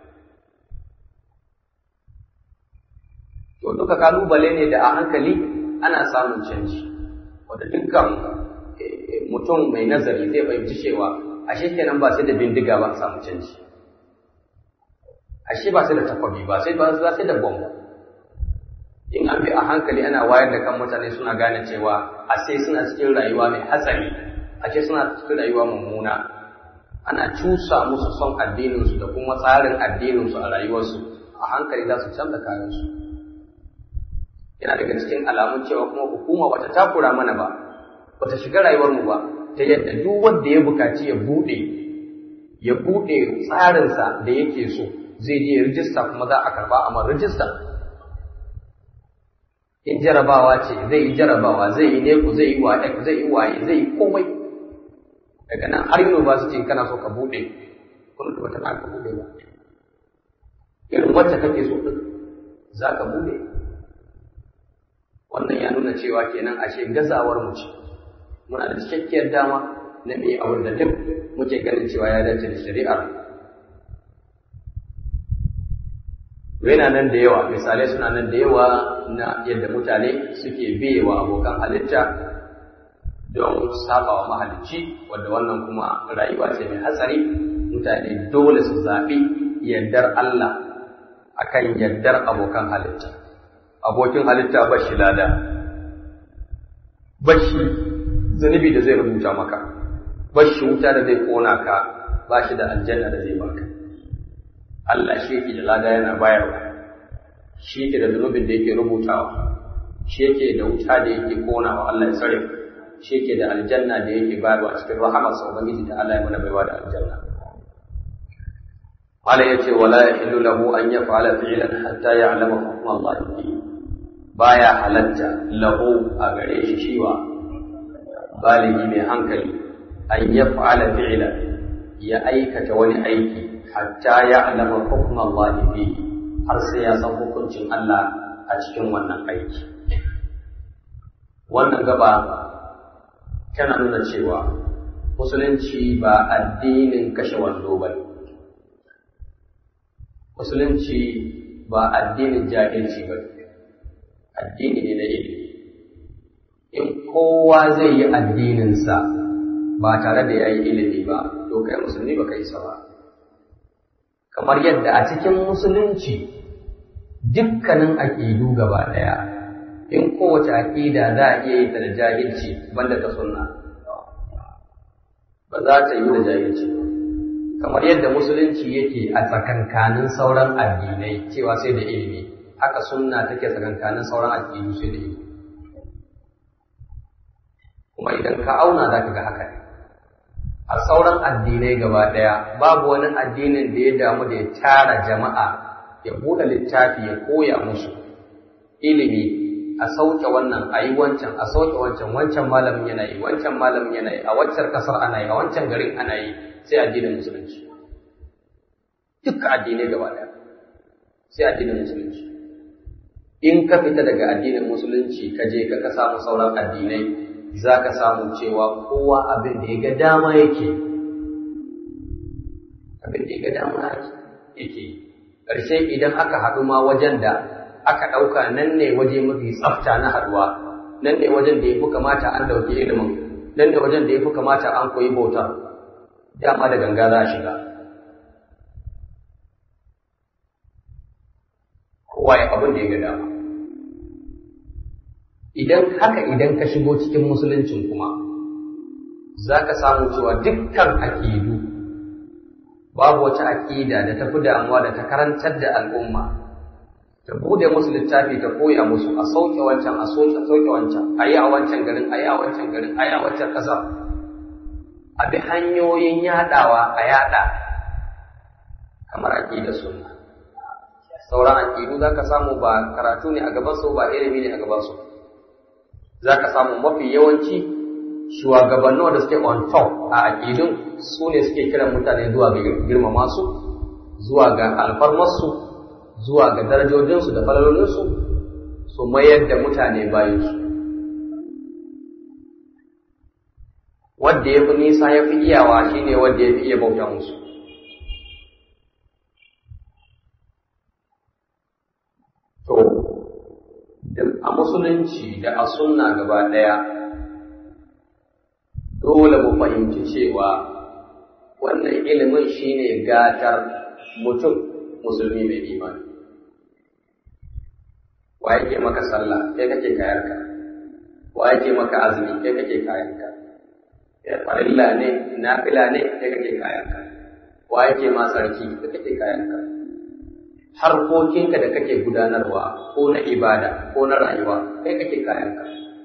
To duka kalubale ne da a hankali ana samun canji, wanda dukkan mutum mai nazari zai fahimci cewa ashe kenan ba sai da bindiga ba a samu canji, ashe ba sai da takwabi ba sai ba sai da bomba. In an bi a hankali ana wayar da kan mutane suna gane cewa ashe suna cikin rayuwa mai hatsari, ashe suna cikin rayuwa mummuna, ana cusa musu son addininsu da kuma tsarin addininsu a rayuwarsu, a hankali za su canza kayansu. Yana daga cikin alamun cewa kuma hukuma bata takura mana ba, bata shiga rayuwarmu ba, ta yadda duk wanda ya bukaci ya bude ya bude tsarinsa da yake so zai je rijista kuma za a karba amma rijista. In jarabawa ce zai yi jarabawa, zai yi neko, zai yi waye, zai yi waye, zai yi komai. Daga nan har university kana so ka bude, kuma da bata ka bude ba. Irin wacce kake so din za ka bude. Wannan ya nuna cewa kenan ashe gazawar mu ce, muna da cikakkiyar dama na mai abin da duk muke ganin cewa ya dace da shari'ar. Yana nan da yawa, misalai suna nan da yawa na yadda mutane suke biye wa abokan halitta don saba wa mahalicci, wanda wannan kuma rayuwa ce mai hatsari. Mutane dole su zaɓi yardar Allah akan yardar abokan halitta. Abokin halitta ba shi lada, ba shi zunubi da zai rubuta maka, ba shi wuta da zai kona ka, ba shi da aljanna da zai baka. Allah shi yake da lada yana bayarwa, shi yake da zunubin da yake rubutawa, shi yake da wuta da yake konawa, Allah ya tsare, shi yake da aljanna da yake bayarwa cikin rahamarsa. Ubangiji ta Allah ya mana baiwa da aljanna. Allah ya ce wala yahillu lahu an yaf'ala fi'lan hatta ya'lama hukma Allah fihi. Baya halatta lahu a gare shi shiwa baligi mai hankali an yaf'ala fi'lan ya aikata wani aiki hatta ya'lama hukma Allah fihi, har sai ya san hukuncin Allah a cikin wannan aiki. Wannan gaba tana nuna cewa musulunci ba addinin kashe wando ba ne, musulunci ba addinin jahilci ba ne, addini ne na ilimi. In kowa zai yi addininsa ba tare da ya yi ilimi ba, to kai musulmi ba kai sa ba. Kamar yadda a cikin musulunci dukkanin aƙidu gaba ɗaya, in kowace aƙida za a iya yi ta da jahilci banda ta sunna, ba za ta yi da jahilci ba. Kamar yadda musulunci yake a tsakankanin sauran addinai cewa sai da ilimi, haka sunna take tsakankanin sauran addini sai da ilimi. Kuma idan ka auna za ka ga haka ne. A sauran addinai gaba ɗaya babu wani addinin da ya damu da ya tara jama'a, ya buɗe littafi ya koya musu, ilimi a sauke wannan a yi wancan a sauke wancan wancan malamin yana yi wancan malamin yana yi a waccan kasar ana yi a wancan garin ana yi sai addinin musulunci dukkan addinai gaba daya sai addinin musulunci in ka fita daga addinin musulunci ka je ka ka samu sauran addinai za ka samu cewa kowa abin da ya ga dama yake abin da ya ga dama yake ƙarshe idan aka haɗu ma wajen da aka ɗauka nan ne waje mafi tsafta na haɗuwa, nan ne wajen da ya fi kamata an ɗauki ilimin, nan ne wajen da ya fi kamata an koyi bautar, dama da ganga za a shiga. Kowa ya abin da ya ga dama. Idan haka idan ka shigo cikin musuluncin kuma, za ka samu cewa dukkan aƙidu, babu wata aƙida da ta fi damuwa da ta karantar da al'umma, ta bude musu littafi ta koya musu a sauke wancan a sauke sauke wancan a yi a wancan garin a yi a wancan garin a yi a wancan ƙasa a bi hanyoyin yaɗawa a yaɗa kamar aƙidar sunna. Sauran aƙidu za ka samu ba karatu ne a gabansu ba ilimi ne a gabansu. Za ka samu mafi yawanci shugabannin da suke on top a aƙidun su ne suke kiran mutane zuwa ga girmama su, zuwa ga alfarmarsu, zuwa ga darajojinsu da falalolinsu, su mayar da mutane bayansu. Wadda ya fi nisa ya fi iyawa shi ne wadda ya fi iya bauta musu. To, a musulunci da a sunna gaba ɗaya, dole mu fahimci cewa wannan ilimin shi ne gatar mutum musulmi mai imani. Wa yake maka sallah, kai kake kayarka. Wa yake maka azumi, kai kake kayanka. Farilla ne, nafila ne, kai kake kayanka. Wa yake ma sarki, kai kake kayanka. Harkokinka da kake gudanarwa ko na ibada ko na rayuwa, kai kake kayanka.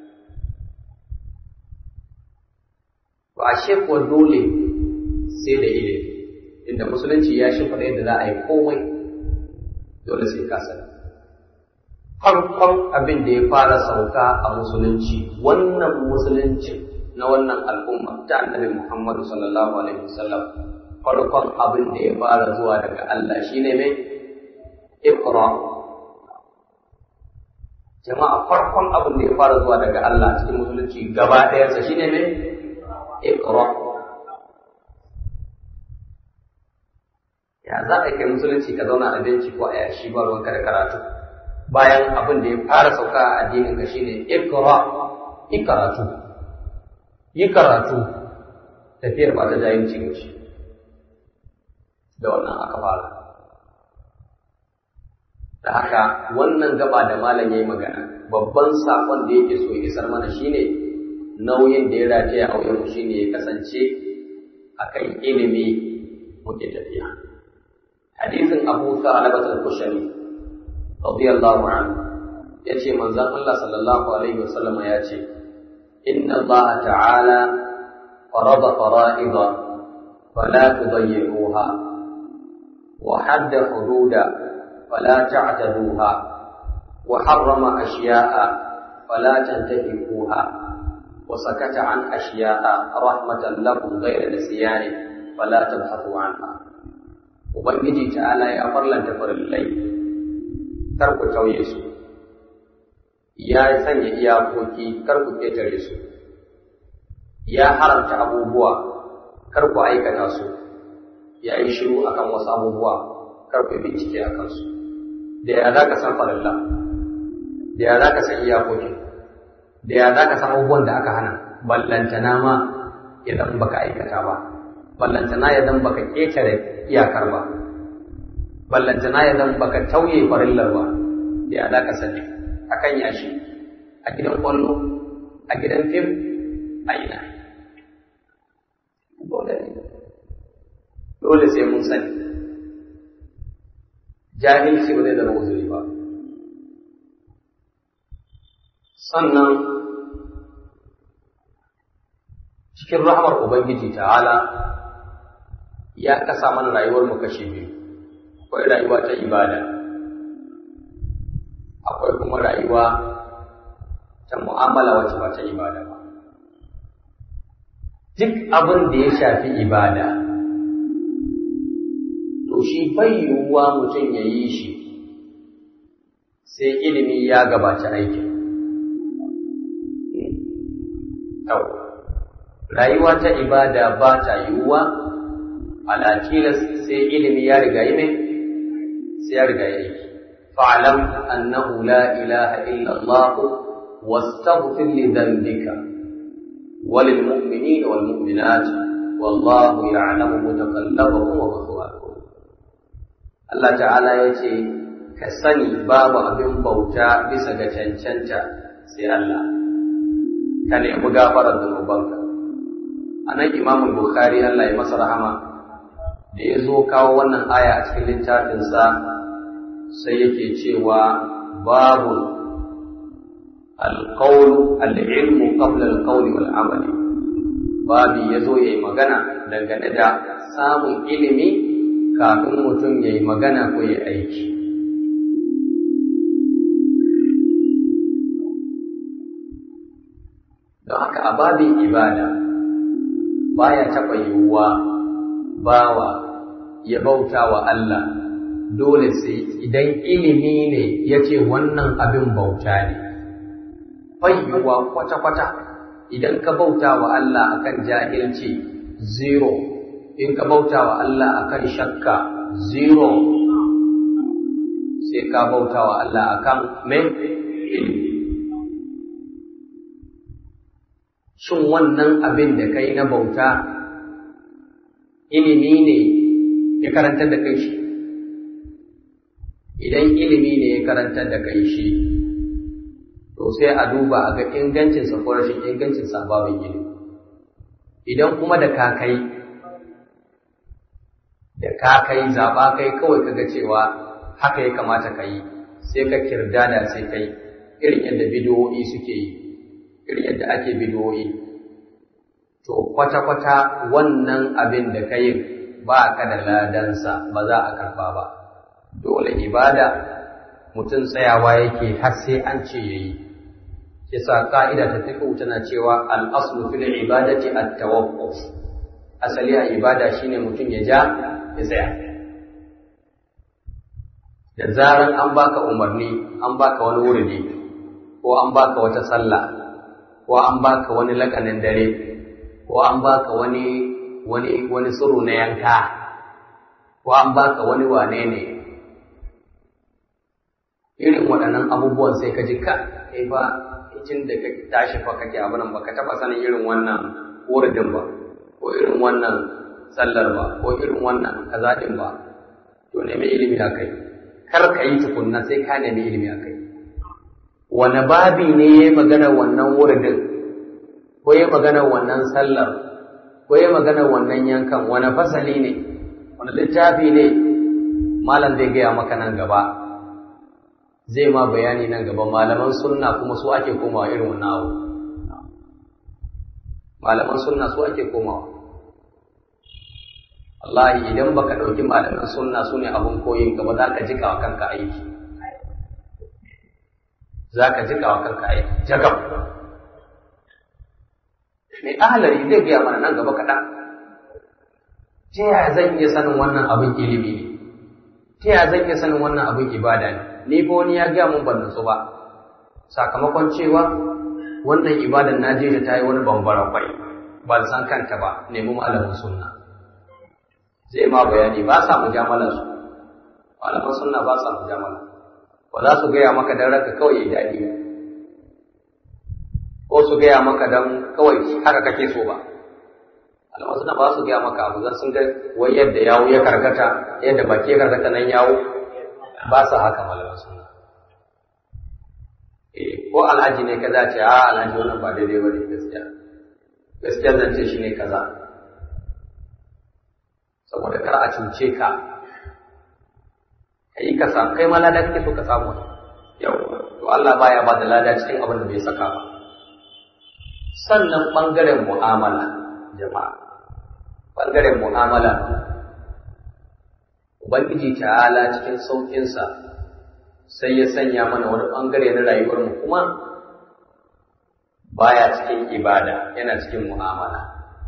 Ba a kuwa dole sai da ilimi, inda musulunci ya shi faɗa yadda za a yi komai, dole sai ka sani. Farkon abin da ya fara sauka a musulunci, wannan musulunci na wannan al'umma ta annabi Muhammadu sallallahu alaihi wasallam, farkon abin da ya fara zuwa daga Allah shine mai Iqra. Jama'a, farkon abin da ya fara zuwa daga Allah cikin musulunci gaba ɗayansa shine mai Iqra. Ya za a kai musulunci ka zauna a benci ko a yashi ba ruwanka da karatu, bayan abin da ya fara sauka a addinin ka shine Iqra, yi karatu, yi karatu, tafiyar ba ta jahilci ba ce, da wannan aka fara. Da haka wannan gaba da malam ya yi magana, babban saƙon da yake so ya isar mana shine nauyin da ya rataya a wuyanmu shine ya kasance akan ilimi muke tafiya. Hadisin Abu Tha'labat al-Khushani radiyallahu anhu yace manzon Allah sallallahu alaihi wasallam yace inna Allah ta'ala farada fara'ida fala tudayyi'uha wa hadda hududa fala ta'taduha wa harrama ashya'a fala tantahikuha wa sakata an ashya'a rahmatan lakum ghayra nisyani fala tabhathu anha. Ubangiji ta'ala ya farlanta farillai, kar ku tauye su, ya sanya iyakoki, kar ku ƙetare su, ya haramta abubuwa, kar ku aikata su, ya yi shiru akan wasu abubuwa, kar ku bincike a kansu. Da ya za ka san farilla, da ya za ka san iyakoki, da ya za ka san abubuwan da aka hana, ballantana ma idan baka aikata ba, ballantana idan baka ƙetare iyakar ba, ballantana idan baka tauye farillar ba, da ya za ka sani a kan yashi, a gidan kwallo, a gidan fim, a ina. Dole sai mun sani, jahilci ba zai zama uzuri ba. Sannan cikin rahmar Ubangiji ta'ala ya kasa mana rayuwar mu kashe biyu. Akwai rayuwa ta ibada, akwai akwai kuma rayuwa ta mu'amala wacce ba ta ibada ba. Duk abin da ya shafi ibada to shi bai yiwuwa mutum ya yi shi sai ilimi ya gabaci aikin. Rayuwa ta ibada ba ta yiwuwa ala tilas sai ilimi ya riga yi mai sai ya riga yi. fa'lam annahu la ilaha illa Allah wastaghfir li dhanbika walil mu'minina wal mu'minat wallahu ya'lamu mutaqallabakum wa mathwaakum. Allah ta'ala yace ka sani babu abin bauta bisa ga cancanta sai Allah, ka nemi gafarar zunubanka. Anan Imam Bukhari Allah ya masa rahama da ya zo kawo wannan aya a cikin littafinsa sai yake cewa babu alqawlu al-ilmu qabla al-qawli wal amali. Babu yazo yayi magana dangane da samun ilimi kafin mutum yayi magana ko yayi aiki. Don haka a babin ibada baya taɓa yiwuwa bawa ya bauta wa Allah dole sai idan ilimi ne ya ce wannan abin bauta ne. Fayyuwa kwata-kwata idan ka bauta wa Allah akan jahilci zero, in ka bauta wa Allah akan shakka zero, sai ka bauta wa Allah akan mai ilimi. Shin wannan abin da kai na bauta ilimi ne ya karantar da kai shi? Idan ilimi ne ya karantar da kai shi, to sai a duba a ga ingancinsa ko rashin ingancinsa babin ilimi. Idan kuma da ka kai, da ka kai zaɓa kai kawai kaga cewa haka ya kamata ka yi, sai ka kirdada sai kai irin yadda bidiyoyi suke yi. irin yadda ake bidiyoyi, to kwata-kwata wannan abin da ka yi ba ka da ladansa ba za a karba ba. Dole ibada mutum tsayawa yake har sai an ce ya yi. Kisa ka'ida ta fiqh tana cewa al-aslu fil ibadati at-tawaqquf. Asali a ibada shine mutum ya ja ya tsaya. Da zaran an baka umarni, an baka wani wurdi, ko an baka wata sallah, ko an baka wani lakanin dare, ko an baka wani wani wani tsiro na yanka, ko an baka wani wane ne, irin waɗannan abubuwan sai ka ji ka kai ba tun da ka tashi fa kake abin ba ka taɓa sanin irin wannan wuridin ba, ko irin wannan sallar ba, ko irin wannan kaza ɗin ba, to nemi ilimi a kai. Kar ka yi tukunna sai ka nemi ilimi a kai. Wane babi ne ya yi magana wannan wuridin, ko ya magana wannan sallar, ko ya magana wannan yankan, wane fasali ne, wane littafi ne, malam zai gaya maka nan gaba, zai ma bayani nan gaba. Malaman sunna kuma su ake komawa irin wannan abu. Malaman sunna su ake komawa. Wallahi idan baka ɗauki malaman sunna su ne abin koyin ka ba, za ka jika wa kanka aiki. Za ka jika wa kanka aiki, jagab. Mai ahalari zai gaya mana nan gaba kaɗan. Ta yaya zan iya sanin wannan abin ilimi ne? Ta yaya zan iya sanin wannan abin ibada ne? Ni fa wani ya gaya mun ban nutsu ba. Sakamakon cewa wannan ibadan na je ta yi wani bambara kwai, ban san kanta ba, nemi malamin sunna. Zai ma bayani, ba sa mujamala su. Malaman sunna ba sa mujamala. Ba za su gaya maka dan ranka kawai ya daɗi, ko su gaya maka dan kawai haka kake so ba. Malaman sunna ba su gaya maka abu zan sun ga wai yadda yawo ya karkata, yadda baki ya karkata nan yawo, ba sa haka malaman sunna. Eh, ko alhaji ne kaza ce a alhaji wannan ba daidai ba ne gaskiya. Gaskiya zan ce shi ne kaza. Saboda kar a cuce ka, ka yi ka samu, kai ma lada kake so ka samu. Yau, to Allah baya ba da lada cikin abin da bai saka ba. Sannan ɓangaren mu'amala, jama'a, ɓangaren mu'amala, Ubangiji ta'ala cikin sauƙinsa sai ya sanya mana wani ɓangare na rayuwarmu kuma baya cikin ibada, yana cikin mu'amala.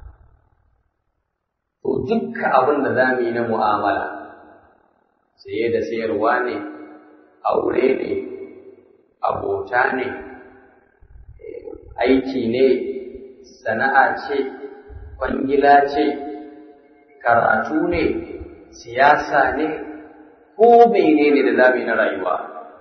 To dukkan abin da za mu yi na mu'amala, saye da sayarwa ne, aure ne, abota ne, aiki ne, sana'a ce, kwangila ce, karatu ne, siyasa ne, ko mene ne da zamu yi na rayuwa.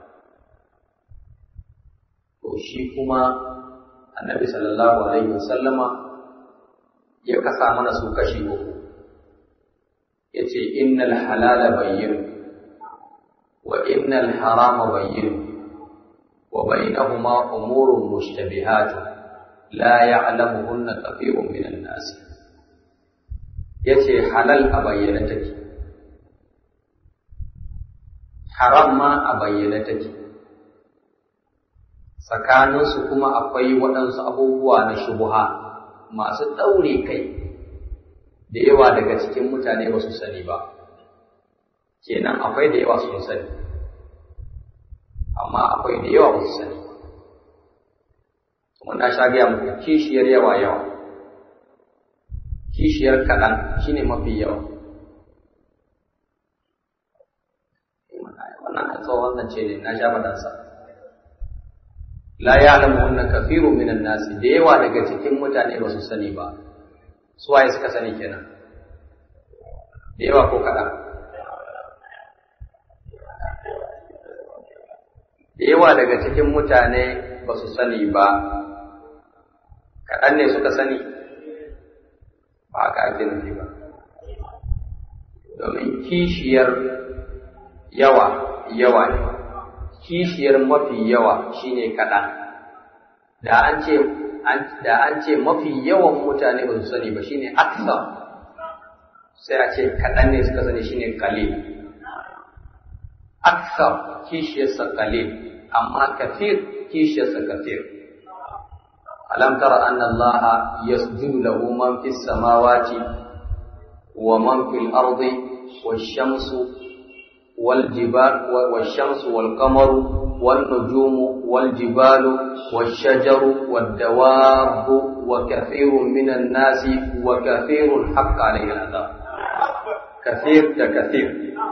To shi kuma Annabi sallallahu alaihi wasallama ya kasa mana su kashi uku. Yace innal halala bayyin wa innal harama bayyin wa bainahuma umurun mushtabihatun la ya'lamuhunna kathirun minan nas. Yace halal a bayyana take, haram ma a bayyana take, tsakaninsu kuma akwai waɗansu abubuwa na shubuha masu ɗaure kai da yawa daga cikin mutane ba su sani ba. Kenan akwai da yawa sun sani, amma akwai da yawa ba su sani. Kuma na sha gaya muku kishiyar yawa yawa, kishiyar kaɗan shine mafi yawa. Wannan tsohon zance ne, na sha faɗansa. La ya'lamuhunna kathirun minan nas, da yawa daga cikin mutane ba su sani ba. Su waye suka sani kenan? Da yawa ko kaɗan? Da yawa daga cikin mutane ba su sani ba, kaɗan ne suka sani? Ba haka ake nufi ba. Domin kishiyar yawa yawa ne, kishiyar mafi yawa shine kaɗan. Da an ce da an ce mafi yawan mutane ba su sani ba shine aksar, sai a ce kaɗan ne suka sani shine qalil. Aksar kishiyarsa qalil, amma kathir kishiyarsa kathir. Alam tara anna Allaha yasjudu lahu man fis samawati wa man fil ardi wash-shamsu والجبال والشمس والقمر والنجوم والجبال والشجر والدواب وكثير من الناس وكثير حق عليه العذاب. كثير كثير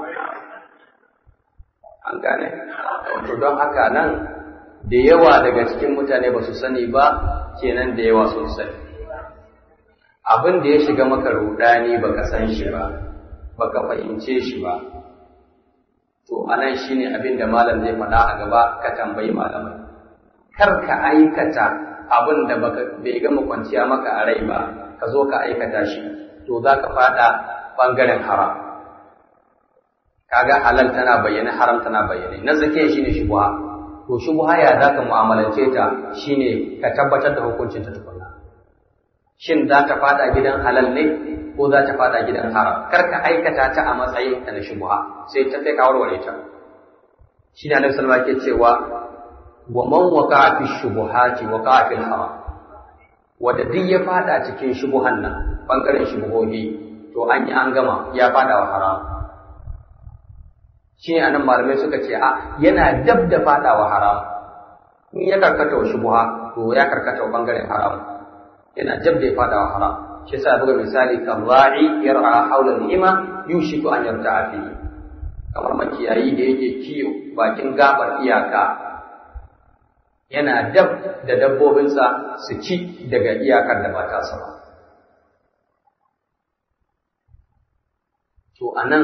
an gane. Wato don haka nan da yawa daga cikin mutane ba su sani ba, kenan da yawa sun sani. Abin da ya shiga maka rudani baka san shi ba, baka fahimce shi ba, to anan shine abin da malam zai faɗa a gaba, ka tambayi malamai. Kar ka aikata abin da baka bai gama kwanciya maka a rai ba, ka zo ka aikata shi, to za ka faɗa ɓangaren haram. Kaga halal tana bayyane, haram tana bayyane. Na zakiya shine shubha. To shubha ya za ka mu'amalance ta shine ka tabbatar da hukuncin ta tukunna. Shin za ta faɗa gidan halal ne ko za ta fada gidan haram? Kar ka aikata ta a matsayin ta na shubha, sai ta sai ka warware ta. Shi ne Annabi sallallahu alaihi wasallam ke cewa wa man waqa'a fi shubuhati waqa'a fil haram. Wanda duk ya fada cikin shubuhan nan, bangaren shubuhohi, to an yi an gama, ya fada wa haram. Shi ne anan malamai suka ce a yana dab da fada wa haram. In ya karkata wa shubuha, to ya karkata wa bangaren haram. Yana dab da ya fada wa haram. Shi yasa buga misali kan ra'i yar'a hawla al-hima yushiku an yarta'a fihi, kamar makiyayi da yake kiyo bakin gabar iyaka, yana dab da dabbobinsa su ci daga iyakar da ba ta sa ba. To anan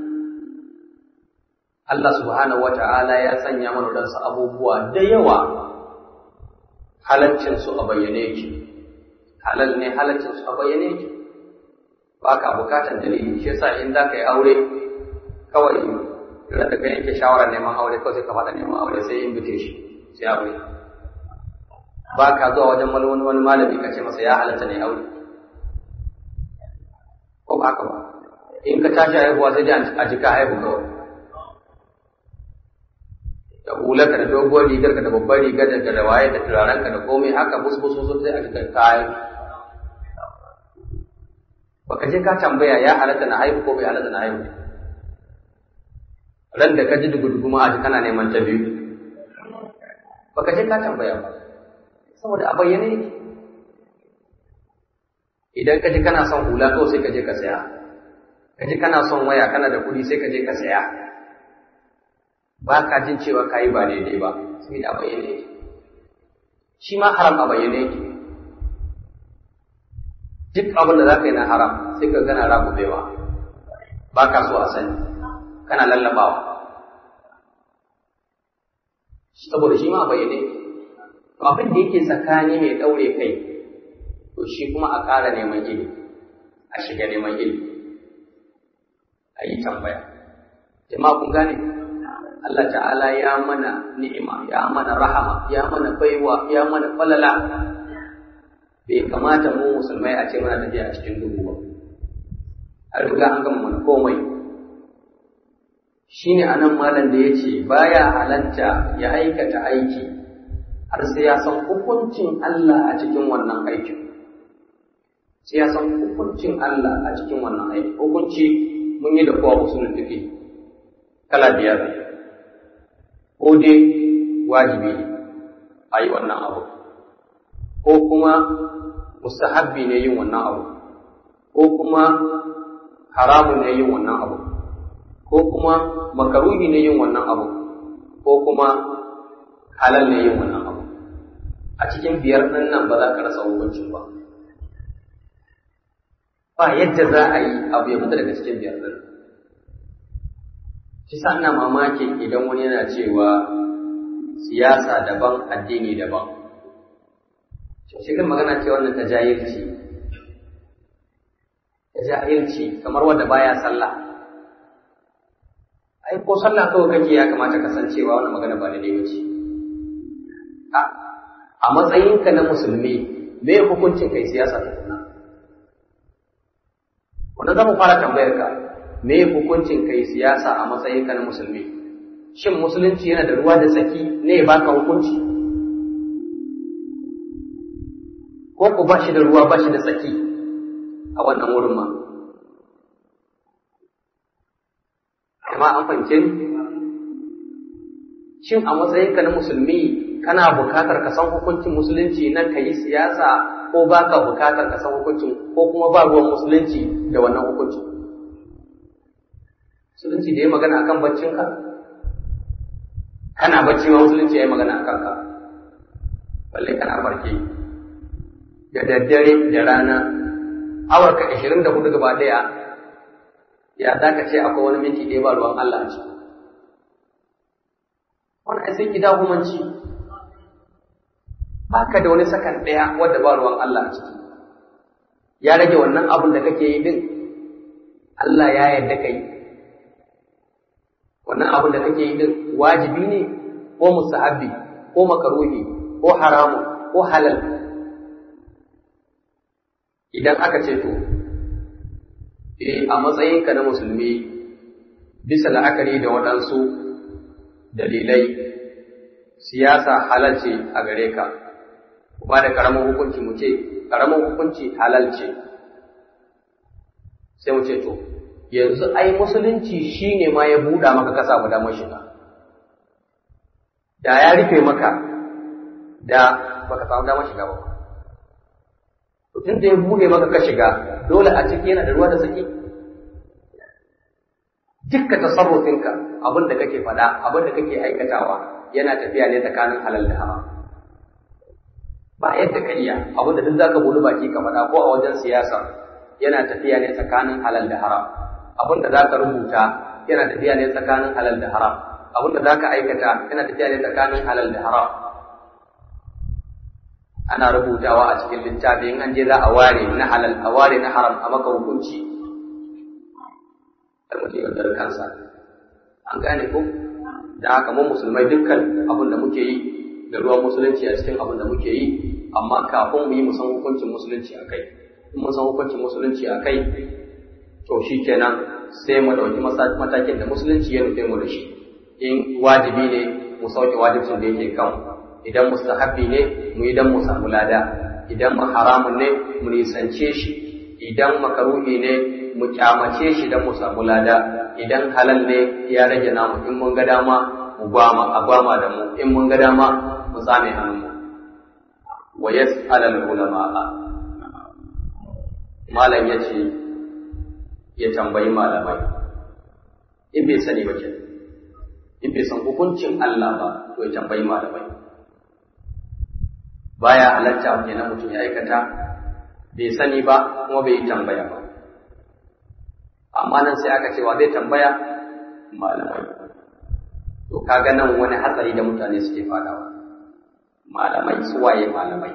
Allah subhanahu wata'ala ya sanya mana wadansu abubuwa da yawa, halaccin su a bayyane yake. Halal ne halaccin su a bayyane yake, ba ka bukatan dalili. Shi yasa in za ka yi aure kawai da ka yanke shawarar neman aure kawai sai ka fada neman aure, sai invitation, sai aure. Ba ka zuwa wajen wani wani malami ka ce masa ya halatta ne aure, ko ba haka ba. In ka tashi haihuwa sai dai a jika haihu kawai, da hularka da doguwar rigarka da babbar rigar da da waye da turarenka da komai haka busbus busbus sai a jika kayan. Baka je ka tambaya ya halatta na haihu ko bai halatta na haihu. ran da ka ji duguduguma a ji kana neman ta biyu baka je ka tambaya ba saboda a bayyane yake idan ka ji kana son hula kawai sai ka je ka saya ka ji kana son waya kana da kuɗi sai ka je ka saya ba ka jin cewa ka yi ba daidai ba sai da a bayyane yake shi ma haram a bayyane yake duk abin da za ka yi na haram sai ka gana rakubewa ba ka so a sani kana lallabawa saboda shi ma a bayyane yake abin da yake tsakani mai ɗaure kai to shi kuma a ƙara neman ilimi a shiga neman ilimi a yi tambaya jama'a kun gane Allah ta'ala ya mana ni'ima ya mana rahama ya mana baiwa ya mana falala bai kamata mu musulmai a ce muna tafiya a cikin duhu ba a riga an gama mana komai shine anan malam da yace baya halatta ya aikata aiki har sai ya san hukuncin Allah a cikin wannan aikin sai ya san hukuncin Allah a cikin wannan aiki hukunci mun yi da kowa usulul fiqh kala biyar ko dai wajibi ne a yi wannan abu ko kuma mustahabbi ne yin wannan abu ko kuma haramun ne yin wannan abu ko kuma makaruhi ne yin wannan abu ko kuma halal ne yin wannan abu a cikin biyar ɗin nan ba za ka rasa hukuncin ba ba yadda za a yi abu ya fita daga cikin biyar ɗin shi sa ina mamaki idan wani yana cewa siyasa daban addini daban shi kan magana ce wannan ta jahilci ta jahilci kamar wanda baya sallah ai ko sallah kawai kake ya kamata ka san cewa wannan magana ba daidai ba ce a matsayinka na musulmi me hukuncin kai siyasa tukuna wanda za mu fara tambayar ka me hukuncin kai siyasa a matsayinka na musulmi shin musulunci yana da ruwa da tsaki ne ya baka hukunci ko ku ba shi da ruwa ba shi da tsaki a wannan wurin ma amma an fahimce ni shin a matsayinka na musulmi kana bukatar ka san hukuncin musulunci nan ka yi siyasa ko ba ka bukatar ka san hukuncin ko kuma ba ruwan musulunci da wannan hukuncin musulunci da ya magana akan baccinka kana bacci ma musulunci ya yi magana akan ka balle kana barke da daddare da rana awar ka ashirin da hudu gaba daya ya za ka ce akwai wani minti ɗaya ba ruwan Allah a ciki wannan sai gida humanci ba ka da wani sakan ɗaya wadda ba ruwan Allah a ciki ya rage wannan abin da kake yi din Allah ya yarda kai wannan abin da kake yi din wajibi ne ko mustahabbi ko makaruhi ko haramu ko halal idan aka ce to eh a matsayinka na musulmi bisa la'akari da waɗansu dalilai siyasa halal ce a gare ka ba da karamin hukunci mu ce karamin hukunci halal ce sai mu ce to yanzu ai musulunci shine ma ya buɗa maka ka samu damar shiga da ya rufe maka da baka samu damar shiga ba to tun da ya buɗe maka ka shiga dole a ciki yana da ruwa da tsaki dukkan tasarrufinka abin da kake faɗa abin da kake aikatawa yana tafiya ne tsakanin halal da haram ba yadda ka iya abin da duk zaka bulu baki ka faɗa ko a wajen siyasa yana tafiya ne tsakanin halal da haram abin da zaka rubuta yana tafiya ne tsakanin halal da haram abin da zaka aikata yana tafiya ne tsakanin halal da haram ana rubutawa a cikin littafi in an je za a ware na halal a ware na haram a maka hukunci da mutum da kansa an gane ko da haka mu musulmai dukkan abin da muke yi da ruwan musulunci a cikin abin da muke yi amma kafin mu yi mu san hukuncin musulunci a kai in mun san hukuncin musulunci a kai to shi kenan sai mu ɗauki matakin da musulunci ya nufe mu da shi in wajibi ne mu sauke wajibcin da yake kan idan mustahabbi ne mu idan mu samu lada idan haramun ne mu nisance shi idan makaruhi ne mu kyamace shi dan mu samu lada idan halal ne ya rage namu, in mun ga dama mu gwama a gwama da mu, in mun ga dama mu tsame hannunmu. Wa yas'al al-ulama, malam yace ya tambayi malamai in bai sani ba kenan, in bai san hukuncin Allah ba to ya tambayi malamai. Baya halatta kenan mutum ya aikata bai sani ba kuma bai tambaya ba. Amma nan sai aka cewa zai tambaya malamai. To kaga nan wani hatsari da mutane suke fadawa. Malamai suwaye malamai?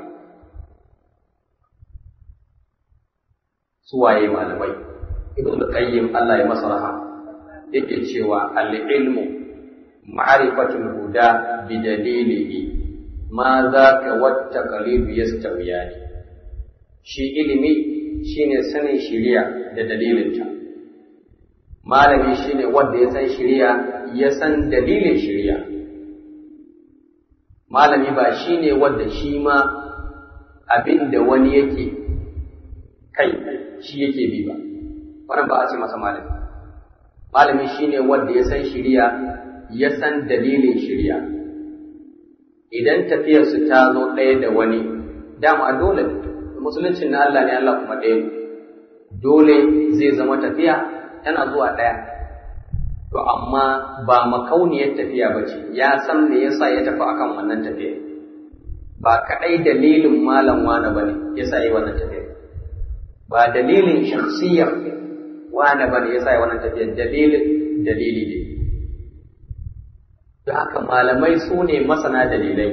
Suwaye malamai? Ibn al-Qayyim Allah ya masa rahama yake cewa al-ilmu ma'rifatul huda bi dalilihi ma zaka watta qalibu yastawiyani. Shi ilimi shine sanin shari'a da dalilinta. Malami shine wanda ya san shari'a ya san dalilin shari'a. Malami ba shine wanda shi ma abinda wani yake kai shi yake bi ba, wannan ba a ce masa malami. Malami shine wanda ya san shari'a ya san dalilin shari'a. Idan tafiyarsu ta zo ɗaya da wani, dama dole musuluncin na Allah ne, Allah kuma ɗaya ne, dole zai zama tafiya tana zuwa ɗaya. To amma ba makauniyar tafiya ba ce, ya san me yasa ya tafi akan wannan tafiya, ba kaɗai dalilin malam wane ba ne yasa yi wannan tafiya, ba dalilin shakhsiyar wane ba ne yasa yi wannan tafiya, dalilin dalili ne. Da haka malamai su ne masana dalilai,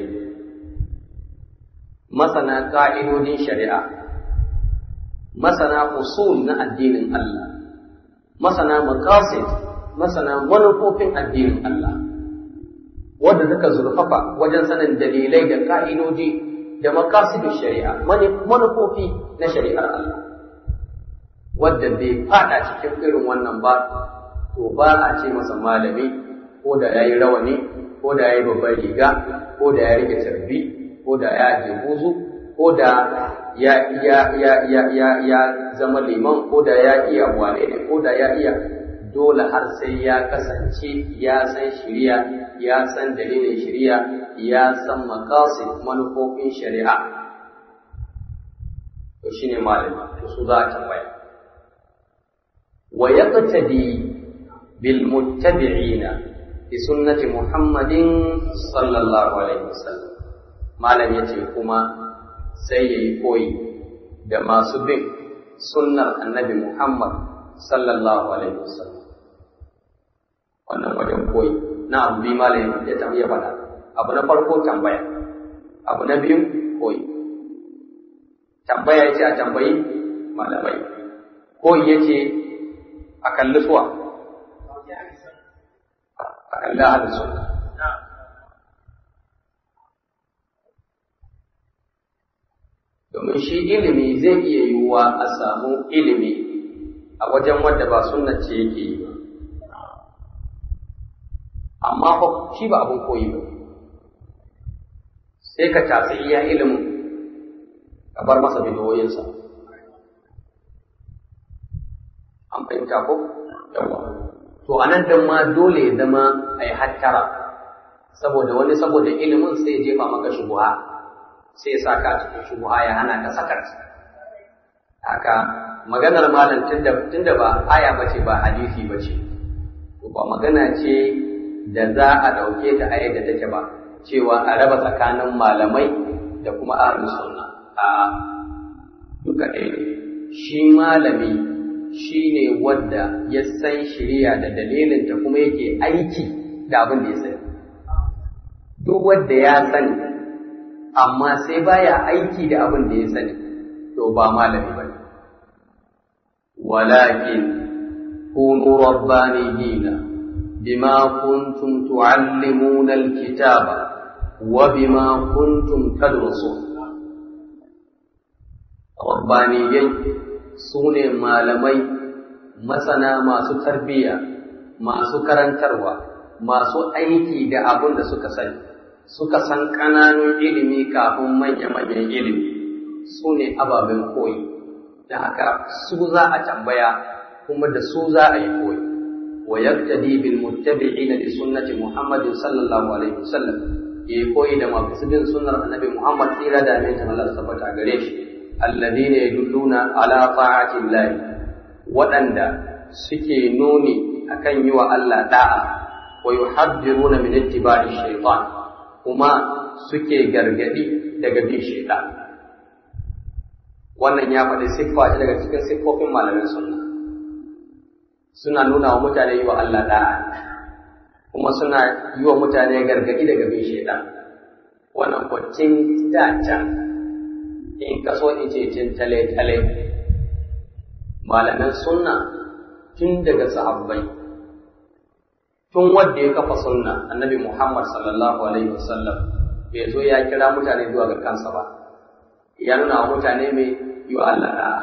masana ƙa'idodin shari'a, masana usul na addinin Allah, masana maqasid, masana manufofin addinin Allah, wanda suka zurfafa wajen sanin dalilai da ƙa'idodi da maqasidin shari'a, manufofi na shari'ar Allah. Wadda bai fada cikin irin wannan ba, to ba a ce masa malami, ko da ya yi rawani, ko da ya yi babbar riga, ko da ya rike tarbi, ko da ya je buzu, ko da ya ya ya ya ya ya zama liman, ko da ya iya wane ne, ko da ya iya, dole har sai ya kasance ya san shari'a, ya san dalilin shari'a, ya san maqasid manufofin shari'a. To shine malami, to su za a tambaya. Wa yaqtadi bil muttabi'ina bi sunnati Muhammadin sallallahu alaihi wasallam. Malam yace kuma sai yayi koyi da masu bin sunnar Annabi Muhammad sallallahu alaihi wasallam. Wannan wajen koyi na abu bi malam ya tambaya bana. Abu na farko tambaya, abu na biyu koyi. Tambaya yace a tambayi malamai, koyi yace a kalli suwa, a kalli ahlus sunna. Domin shi ilimi zai iya yiwuwa a samu ilimi a wajen wanda ba sunna ce yake yi ba, amma fa shi ba abin koyi ba. Sai ka tafi iya ilimin ka bar masa bidiyoyinsa. An fahimta ko? Yawa. To a nan dan ma dole ya zama a yi hattara, saboda wani saboda ilimin sai ya jefa maka shubuha, sai ya sa ka cikin shubuha ya hana ka sakar. Haka maganar malam tunda tunda ba aya bace ba hadisi bace, to ba magana ce da za a dauke ta a yadda take ba, cewa a raba tsakanin malamai da kuma ahlus sunna. A'a, duka ɗaya ne. Shi malami shi ne wanda ya san shari'a da dalilinta kuma yake aiki da abin da ya sani. Duk wanda ya sani amma sai baya aiki da abin da ya sani, to ba malami ba ne. Walakin kunu rabbaniyina bima kuntum tu'allimuna alkitaba wa bima kuntum tadrusun. Rabbaniyai su ne malamai masana masu tarbiyya, masu karantarwa, masu aiki da abin da suka sani, suka san ƙananun ilimi kafin manya-manyan ilimi, su ne ababen koyi. Da haka su za a tambaya kuma da su za a yi koyi. wa yaqtadi bil muttabi'ina li sunnati Muhammadin sallallahu alaihi wasallam ya koyi da masu bin sunnar annabi Muhammad tsira da amincin Allah tabbata gare shi alladhina yadulluna ala ta'ati Allah waɗanda suke nuni akan yi wa Allah da'a wa yuhaddiruna min ittiba'i shaytan kuma suke gargadi daga bin shaytan wannan ya faɗi siffa ce daga cikin siffofin malamin sunna suna nuna wa mutane yi wa Allah da'a kuma suna yi wa mutane gargadi daga bin shaytan wannan kwacin dacan in kaso in ce cin tale tale malamin sunna tun daga sahabbai tun wanda ya kafa sunna annabi Muhammad sallallahu alaihi wasallam bai zo ya kira mutane zuwa ga kansa ba ya nuna wa mutane mai yi wa Allah da'a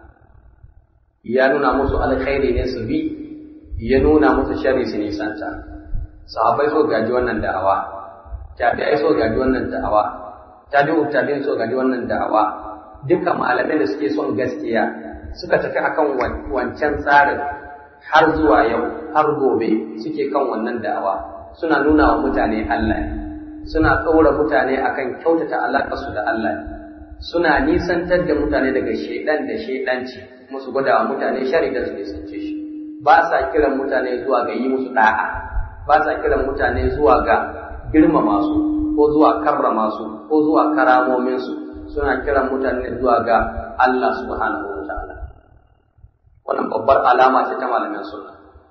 ya nuna musu alkhairi ne su bi ya nuna musu sharri su nisanta sahabbai so gaji wannan da'awa tabi'ai so gaji wannan da'awa tabi'u tabi'in so gaji wannan da'awa dukkan malamai da suke son gaskiya suka tafi akan wancan tsarin har zuwa yau har gobe suke kan wannan da'awa suna nuna wa mutane Allah suna ɗaura mutane akan kyautata alaƙarsu da Allah suna nisantar da mutane daga shedan da shedanci musu gwada wa mutane shari da su nisance shi ba sa kiran mutane zuwa ga yi musu da'a ba sa kiran mutane zuwa ga girmama su ko zuwa karrama su ko zuwa karamomin su suna kiran mutane zuwa ga Allah subhanahu wa ta'ala wannan babbar alama ce ta malamin sunna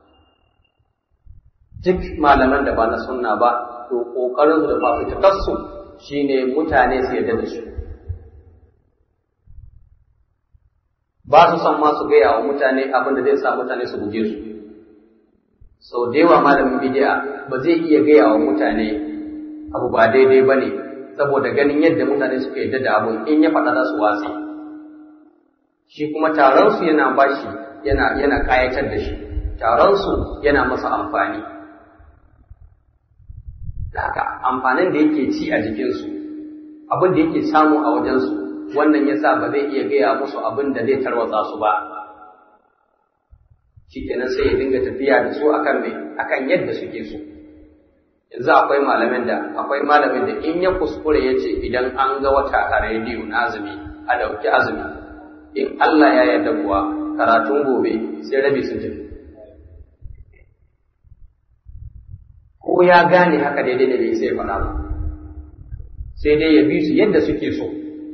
duk malaman da ba na sunna ba to kokarin su da fafitakar su shine mutane su yarda da su ba su son ma su gaya wa mutane abin da zai sa mutane su guje su sau da yawa malamin bid'a ba zai iya gaya wa mutane abu ba daidai ba ne saboda ganin yadda mutane suka yarda da abu in ya faɗa za su watsi shi kuma taron su yana bashi yana yana kayatar da shi taron su yana masa amfani da haka amfanin da yake ci a jikinsu abin da yake samu a wajensu wannan yasa ba zai iya gaya musu abin da zai tarwatsa su ba shikenan sai ya dinga tafiya da su akan mai akan yadda suke so yanzu akwai malamin da akwai malamin da in ya kuskure ya ce idan an ga wata a rediyo na azumi a dauki azumi in Allah ya yarda kuwa karatun gobe sai rabi sun tafi ko ya gane haka daidai da bai sai faɗa ba sai dai ya bi su yadda suke so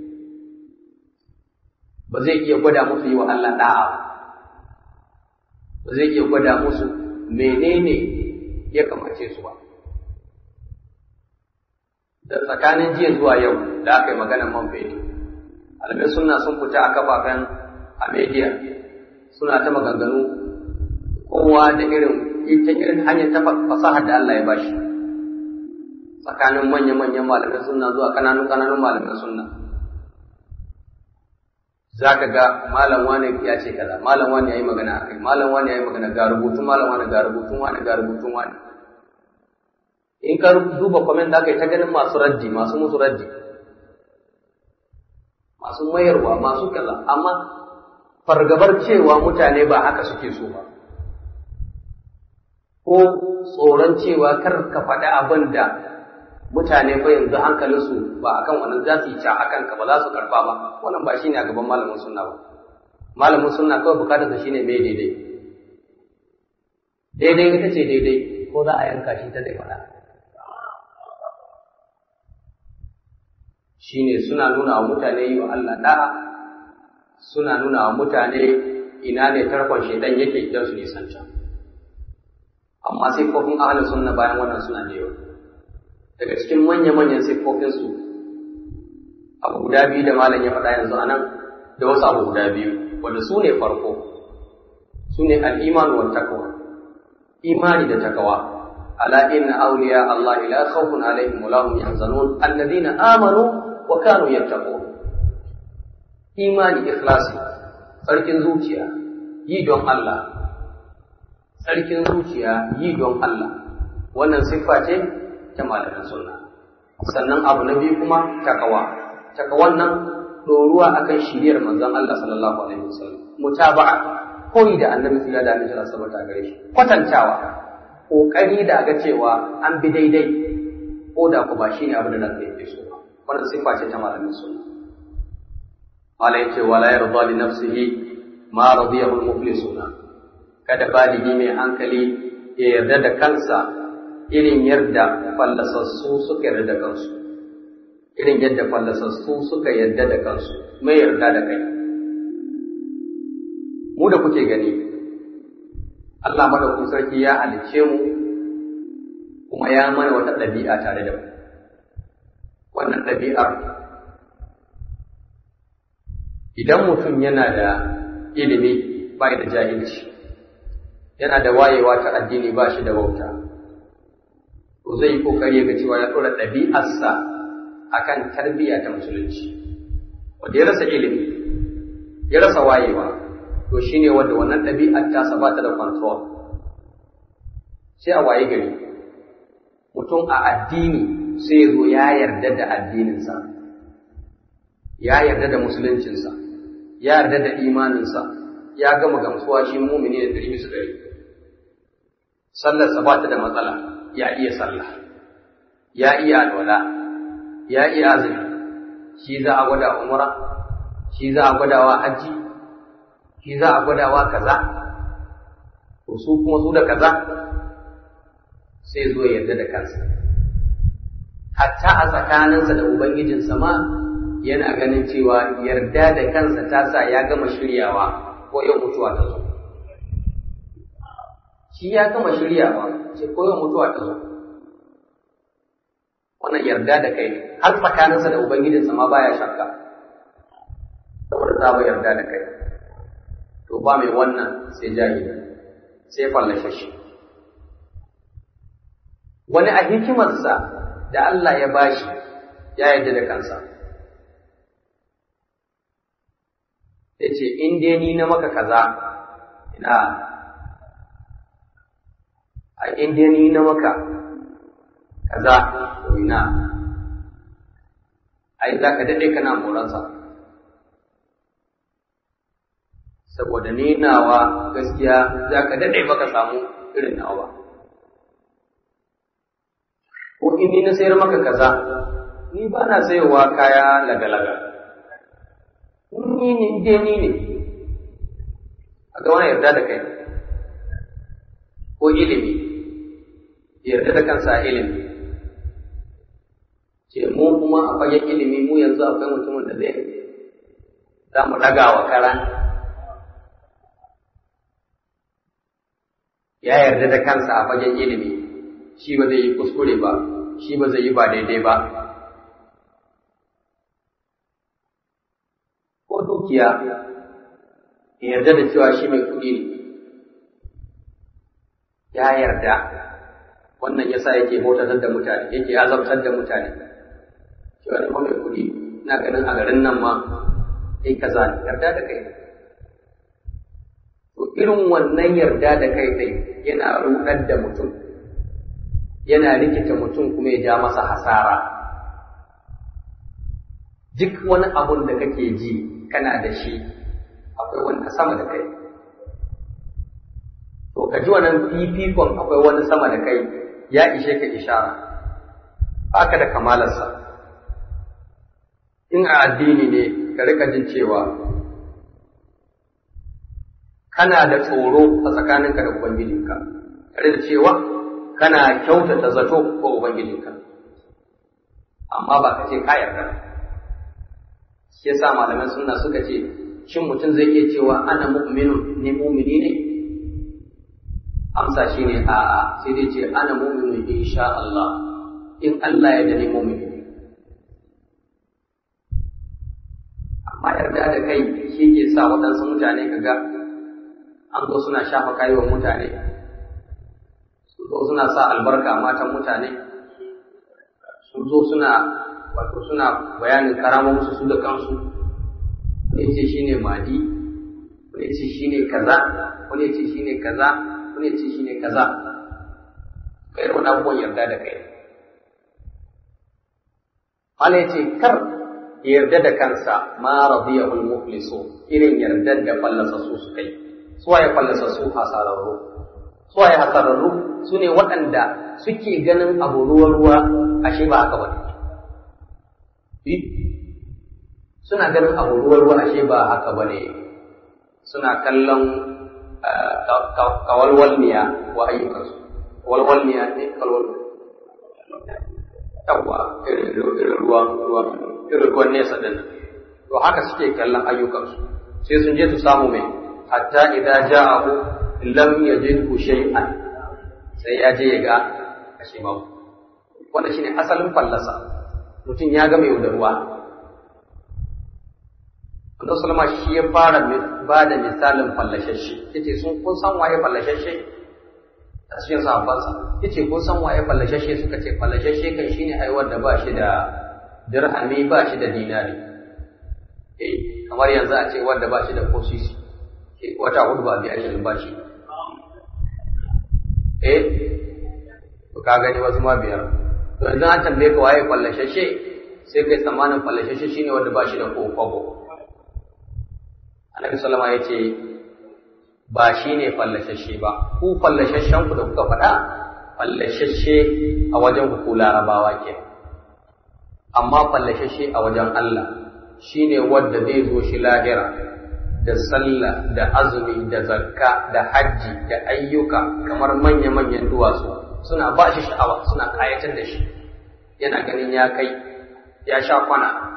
ba zai iya gwada musu yi wa Allah da'a ba zai iya gwada musu menene ya kamace su ba da tsakanin jiya zuwa yau da aka yi maganar man fetur alamai suna sun fita a kafafen a media suna ta maganganu kowa da irin ita irin hanyar ta fasahar da Allah ya bashi tsakanin manya-manyan malamai sunna zuwa kananun-kananun malamai sunna za ka ga malam wane ya ce kaza malam wane ya yi magana akai malam wane ya yi magana ga rubutun malam wane ga rubutun wane ga rubutun wane in ka duba comment da aka yi ta ganin masu raddi masu musu raddi masu mayarwa masu kaza amma fargabar cewa mutane ba haka suke so ba ko tsoron cewa kar ka faɗi abin da mutane fa yanzu hankalinsu ba akan wannan za su yi ca akan ka ba za su karba ba wannan ba shine a gaban malamin sunna ba malamin sunna kawai bukatarsa shine mai daidai daidai ita ce daidai ko za a yanka shi ta zai faɗa shine suna nuna wa mutane yi wa Allah da'a suna nuna wa mutane ina ne tarkon shaidan yake idan su nisanta amma sai kofin ahlus sunna bayan wannan suna da yawa daga cikin manya-manyan siffofinsu abu guda biyu da malam ya faɗa yanzu a nan da wasu abu guda biyu wanda su ne farko su ne al'imanu wa takawa imani da takawa ala inna awliya Allah la khawfun alaihim wa lahum yahzanun alladhina amanu wa kanu yattaqun imani ikhlasi tsarkin zuciya yi don Allah tsarkin zuciya yi don Allah wannan siffa ce ta malamin sunna sannan abu na biyu kuma takawa takawan nan doruwa akan shiriyar manzon Allah sallallahu alaihi wasallam mutaba'a koyi da annabi sai da annabi sallallahu alaihi wasallam gare shi kwatantawa kokari da ga cewa an bi daidai ko da ku ba shine abin da nan yake so ba wannan sifa ce ta malamin sunna malai ce wala yarda li nafsihi ma radiyahu al-muflisuna kada baligi mai hankali ya yarda da kansa irin yarda fallasassu suka yarda da kansu irin yadda fallasassu suka yarda da kansu mai yarda da kai mu da kuke gani Allah madaukakin sarki ya halicce mu kuma ya mana wata ɗabi'a tare da mu wannan ɗabi'ar idan mutum yana da ilimi ba da jahilci yana da wayewa ta addini ba shi da wauta to zai yi kokari ga cewa ya ɗora ɗabi'arsa akan tarbiyya ta musulunci wanda ya rasa ilimi ya rasa wayewa to shine wanda wannan ɗabi'ar ta sa ba ta da control sai a waye gari mutum a addini sai ya zo ya yarda da addininsa ya yarda da musuluncinsa ya yarda da imaninsa ya gama gamsuwa shi mumini da ɗari bisa ɗari sallarsa ba ta da matsala ya iya sallah ya iya alwala ya iya azumi shi za a gwada umra shi za a gwadawa hajji shi za a gwadawa kaza to su kuma su da kaza sai zo yarda da kansa hatta a tsakaninsa da ubangijinsa ma yana ganin cewa yarda da kansa ta sa ya gama shiryawa ko yau mutuwa ta zo shi ya gama shiryawa ce ko yau mutuwa ta zo wannan yarda da kai har tsakaninsa da ubangijinsa ma baya shakka saboda za mu yarda da kai to ba mai wannan sai jahili sai fallashe shi wani a hikimarsa da Allah ya bashi ya yarda da kansa ya ce in dai ni na maka kaza ina a in dai ni na maka kaza to ina ai za ka daɗe kana moransa saboda ni nawa gaskiya za ka daɗe baka samu irin nawa ba ko in ni na sayar maka kaza ni ba na sayowa kaya laga-laga ni ne dai ni ne a ga wani yarda da kai ko ilimi yarda da kansa ilimi ce mu kuma a fagen ilimi mu yanzu akwai mutumin da zai za mu ɗaga wa kara ya yarda da kansa a fagen ilimi shi ba zai yi kuskure ba shi ba zai yi ba daidai ba ko dukiya ya yarda da cewa shi mai kuɗi ne ya yarda wannan yasa yake bautatar da mutane yake azabtar da mutane cewa da mai kuɗi ina ganin a garin nan ma kai kaza yarda da kai to irin wannan yarda da kai ɗin yana rudar da mutum yana rikita mutum kuma ya ja masa hasara duk wani abun da kake ji kana da shi akwai wani sama da kai to ka ji wannan fifikon akwai wani sama da kai ya ishe ka ishara haka da kamalarsa in a addini ne ka rika jin cewa kana da tsoro a tsakaninka da ubangijinka tare da cewa kana kyautata zato ko ubangijinka amma ba ka ce ka yarda shi yasa malaman sunna suka ce shin mutum zai iya cewa ana mu'minun ne mu'mini ne amsa shine a'a sai dai ce ana mu'minun insha Allah in Allah ya dani mu'mini ne amma yarda da kai shi ke sa waɗansu mutane kaga an zo suna shafa kayuwar mutane su zo suna sa albarka matan mutane su zo suna wato suna bayanin karamar musu su da kansu wani ce shine madi wani ce shine kaza wani ce shine kaza wani ce shine kaza kai da wani abubuwan yarda da kai wani ya ce kar yarda da kansa ma radiyahul muflisu irin yardar da fallasa su su kai suwaye fallasa su hasararru suwaye hasararru su ne waɗanda suke ganin abu ruwa-ruwa ashe ba haka ba suna ganin abu ruwa-ruwa ashe ba haka ba ne suna kallon kawalwalniya wa ayyukansu walwalniya ne kawalwalniya yawwa irin ruwan ruwan irin ruwan nesa din to haka suke kallon ayyukansu sai sun je su samu mai hatta idza ja'ahu lam yajidhu shay'an sai ya je ya ga ashe babu wanda shine asalin fallasa mutum ya ga mai ruwa Allah sallama shi ya fara ba da misalin fallashashe yace sun kun san waye fallashashe a cikin sahabbansa yace kun san waye fallashashe suka ce fallashashe kan shine ai wanda ba shi da dirhami ba shi da dinari eh kamar yanzu a ce wanda ba shi da kosisi eh wata hudu ba bi ashirin ba shi eh to ka gani wasu ma biyar to yanzu an tambaye ka waye fallashashe sai kai tsammanin fallashashe shine wanda ba shi da kokobo Annabi sallama yace ba shi ne fallashashe ba, ku fallashashen ku da kuka faɗa, fallashashe a wajen ku larabawa ke. Amma fallashashe a wajen Allah shi ne wadda zai zo shi lahira da sallah, da azumi, da zakka, da hajji, da ayyuka kamar manya-manyan duwatsu, suna ba shi sha'awa, suna kayatar da shi, yana ganin ya kai, ya sha kwana.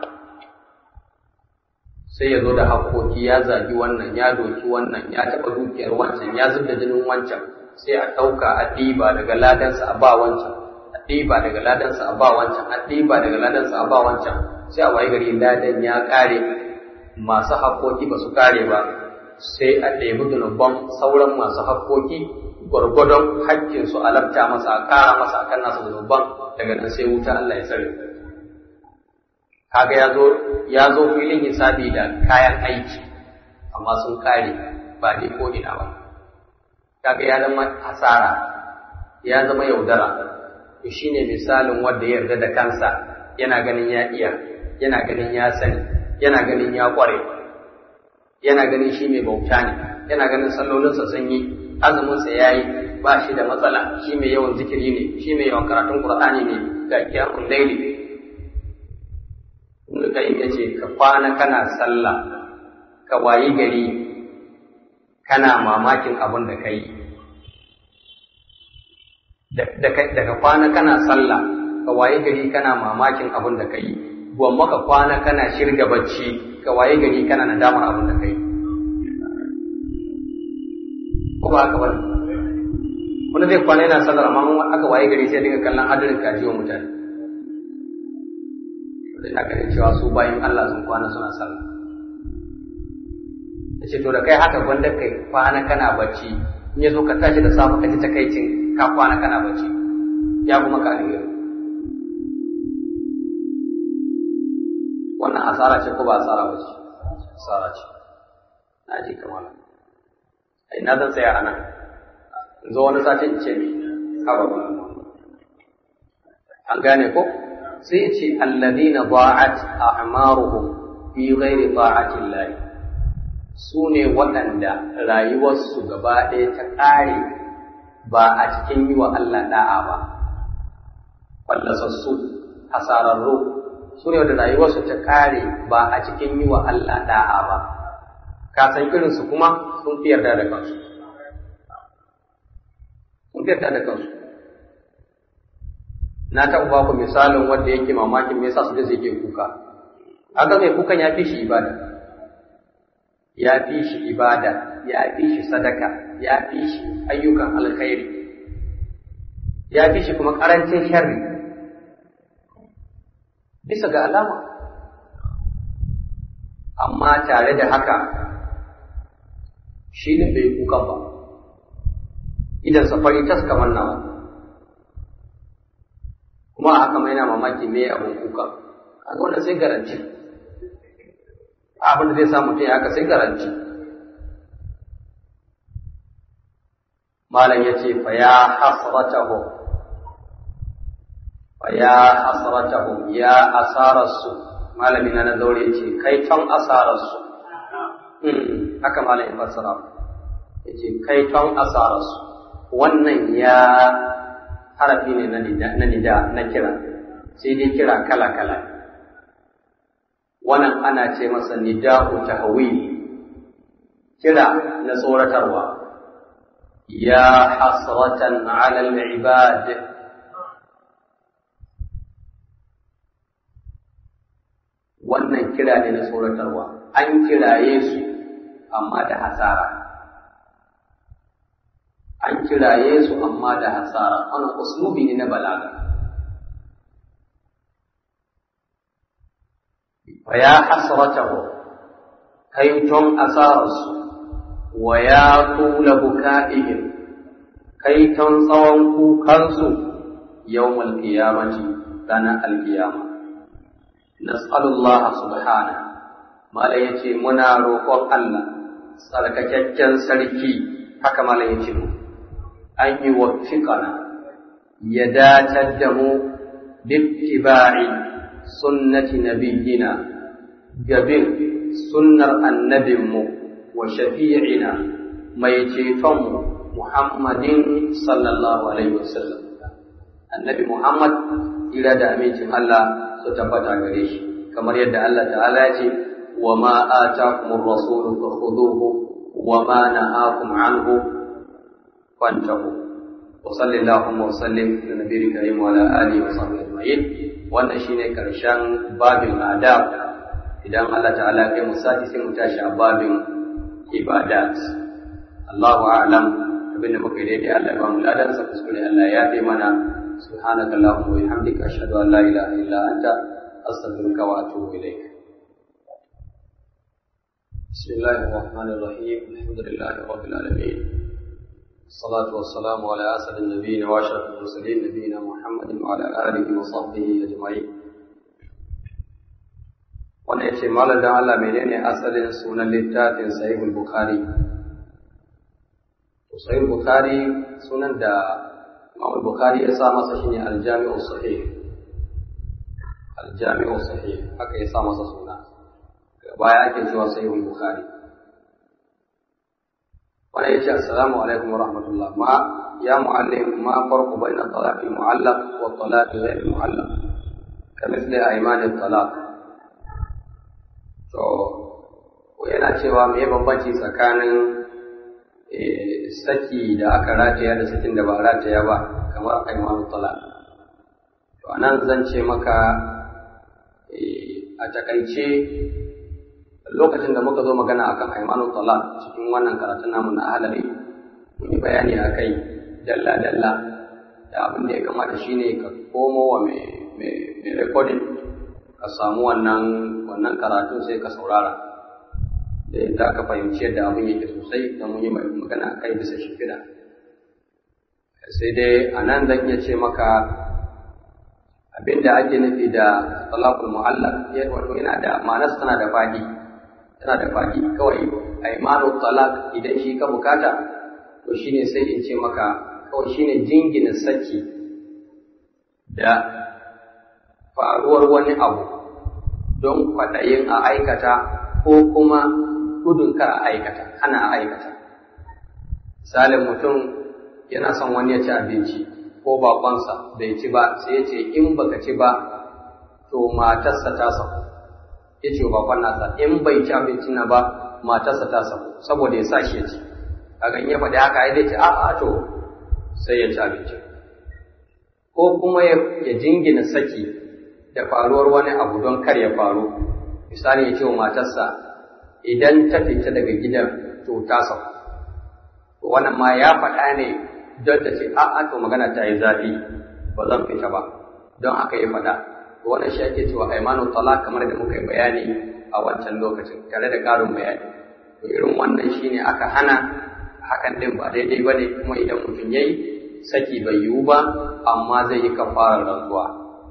Sai ya zo da haƙoƙi ya zagi wannan ya doki wannan ya taɓa dukiyar wancan ya zub da jinin wancan sai a ɗauka a ɗiba daga ladansa a ba wancan a ɗiba daga ladansa a ba wancan a ɗiba daga ladansa a ba wancan sai a waye gari ladan ya ƙare masu haƙoƙi ba su ƙare ba sai a ɗebi zunuban sauran masu haƙoƙi gwargwadon haƙƙinsu a lafta masa a ƙara masa akan nasu zunuban daga nan sai wuta Allah ya tsare kaga ya zo ya zo filin hisabi da kayan aiki amma sun kare ba dai ko ina ba kaga ya zama hasara ya zama yaudara to shine misalin wanda ya yarda da kansa yana ganin ya iya yana ganin ya sani yana ganin ya kware yana ganin shi mai bauta ne yana ganin sallolinsa sun yi azuminsa ya yi ba shi da matsala shi mai yawan zikiri ne shi mai yawan karatun qur'ani ne ga kiyamun laili kai ya ce ka kwana kana sallah ka wayi gari kana mamakin abin da ka yi daga kwana kana sallah ka wayi gari kana mamakin abin da ka yi gwamma ka kwana kana shirga bacci ka wayi gari kana nadamar abin da ka yi ko ba haka ba wani zai kwana yana sallar amma aka wayi gari sai dinga kallon hadarin kajiwa mutane ina ganin cewa su bayan Allah sun kwana suna sallah yace to da kai haka gwanda kai kwana kana bacci in yazo ka tashi da safe ka ji takaicin ka kwana kana bacci ya kuma ka alheri wannan asara ce ko ba asara ba ce asara ce na ji kamar ai na zan tsaya a nan zo wani sati in ce mi haba ba an gane ko sai ya ce alladhina da'at a'maruhum fi ghairi ta'ati Allah su ne waɗanda rayuwarsu gaba ɗaya ta ƙare ba a cikin yi wa Allah da'a ba fallasassu hasararru su ne wanda rayuwarsu ta ƙare ba a cikin yi wa Allah da'a ba ka san irinsu kuma sun fi yarda da kansu sun fi yarda da kansu na taɓa ba ku misalin wanda yake mamakin me yasa su da zai ke kuka haka mai kukan ya fi shi ibada ya fi shi ibada ya fi shi sadaka ya fi shi ayyukan alkhairi ya fi shi kuma karancin sharri bisa ga alama amma tare da haka shi ne bai kukan ba idan safari tas kamar nawa kuma haka mai na mamaki me abin kuka kaga wanda sai garanti abin da zai samu mutum haka sai garanti malam yace fa ya hasratahu fa ya hasratahu ya asarasu malami na zaure yace kai tan asarasu hmm haka malam ya fassara yace kai ton asararsu. Wannan ya harafi ne na nida na nida na kira, sai dai kira kala kala. Wannan ana ce masa nida'u tahwil, kira na tsoratarwa. Ya hasratan 'ala al-ibad, wannan kira ne na tsoratarwa. An kiraye su amma da hasara, an kiraye su amma da hasara. Wannan uslubi ne na balaga. Wa ya hasratahu, kaiton asararsu. Wa ya tula buka'ihim, kaiton tsawon kukansu. Yawmal qiyamati, ranar alqiyama. Nas'alullah subhanahu, mala yace muna roƙon Allah tsarkakakken sarki, haka mala yace mu an yi wafiqana, ya datar da mu bittiba'i sunnati nabiyyina, gabin sunnar annabinmu, wa shafi'ina, mai cetonmu Muhammadin sallallahu alaihi wasallam. Annabi Muhammad ira da amincin Allah su tabbata gare shi, kamar yadda Allah ta'ala ya ce wa ma atakumur rasulu fakhuduhu wa ma nahakum anhu fantahu. Wa sallallahu wa sallim ala nabiyil karim wa ala alihi wa sahbihi ajma'in. Wannan shine karshen babin adab. Idan Allah ta'ala ya kai mu sati sai mu tashi a babin ibadat. Allahu a'lam. Abinda muka yi daidai Allah ya ba mu ladan sa, kuskure Allah ya yi mana. سبحانك اللهم وبحمدك أشهد أن لا إله إلا أنت أستغفرك وأتوب إليك. بسم الله الرحمن الرحيم. الحمد لله رب العالمين، الصلاة والسلام على أسعد النبيين وأشرف المرسلين نبينا محمد وعلى آله وصحبه أجمعين. wannan yace malam dan Allah menene asalin sunan littafin Sahihul Bukhari? Sahihul Bukhari sunan da Imam Bukhari ya sa masa shine Al-Jami'u Sahih. Al-Jami'u Sahih haka ya sa masa suna. Baya ake cewa Sahihul Bukhari. Wala yace assalamu alaikum wa rahmatullah. Ma ya muallim ma farqu bayna talaq al-mu'allaq wa talaq ghayr al-mu'allaq? Kamithli ayman al-talaq. To yana cewa me bambanci tsakanin saki da aka rataya da sakin da ba rataya ba, kamar aimanu talaq. To anan zan ce maka a takaice, lokacin da muka zo magana akan aimanu talaq cikin wannan karatun namu na ahlari, mun yi bayani akai dalla dalla da abin da ya kamata shine ka komo wa mai mai recording, ka samu wannan wannan karatun sai ka saurara da yadda aka fahimci yadda abin yake sosai, da mun yi magana kai bisa shimfiɗa. Sai dai a nan zan iya ce maka abin da ake nufi da talaqul mu'allaq wato yana da ma'anar, tana da faɗi, tana da faɗi. Kawai aymanu talaq idan shi ka bukata, to shine sai in ce maka kawai shine jingina saki da faruwar wani abu don kwaɗayin a aikata ko kuma gudun kar a aikata, ana aikata. Misalin mutum yana son wani ya ci abinci ko bakonsa bai ci ba, sai ya ce in baka ci ba to matarsa ta sauko. Ya ce bakon nasa in bai ci abinci na ba matarsa ta sauko, saboda ya sa shi ya ci. Kaga in ya faɗi haka ya zai ce a'a to sai ya ci abinci. Ko kuma ya jingina saki da faruwar wani abu don kar ya faru. Misali ya ce wa matarsa idan ta fita daga gidan to ta sauko. Wannan ma ya faɗa ne don ta ce a'a to magana ta yi zafi, ba zan fita ba, don aka yi faɗa. Wannan shi ake cewa aymanu talaq, kamar da muka yi bayani a wancan lokacin tare da ƙarin bayani. To irin wannan shine aka hana, hakan din ba daidai ba ne, kuma idan mutum yayi saki bai yiwu ba, amma zai yi kafarar rantsuwa.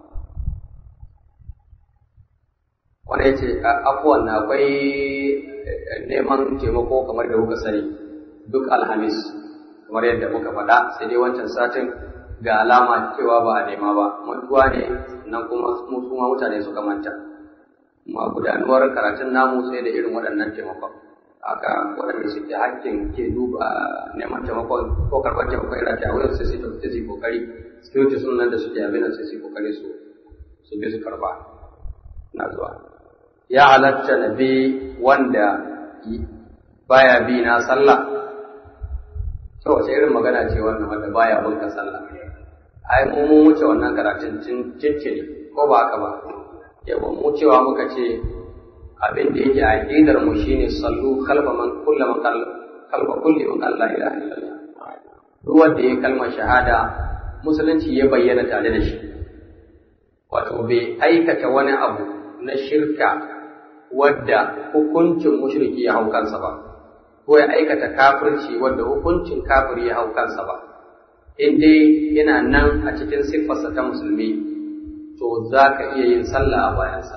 Wannan yace afuwan na akwai neman taimako kamar da kuka sani duk alhamis, kamar yadda muka faɗa, sai dai wancan satin ga alama cewa ba a nema ba, mantuwa ne nan kuma kuma mutane suka manta. Kuma gudanuwar karatun namu sai da irin waɗannan taimakon. haka waɗanda suke hakkin ke duba neman taimakon ko karɓar taimakon ira ta wayar sai su tafi su kokari security sun nan da suke abin sai su kokari su su bi su karɓa na zuwa ya halatta na bi wanda baya bi na sallah to wace irin magana ce wannan wanda baya bin ka sallah ai mu mun wuce wannan karatun cincin ko ba haka ba yawa mu cewa muka ce abin da yake aqidar mu shine sallu khalfa man kullu man qalla khalfa kulli man la ilaha illallah duk wanda ya kalmar shahada musulunci ya bayyana tare da shi wato bai aikata wani abu na shirka wadda hukuncin mushriki ya hau kansa ba ko ya aikata kafirci wadda hukuncin kafiri ya hau kansa ba in dai yana nan a cikin siffarsa ta musulmi to za ka iya yin sallah a bayansa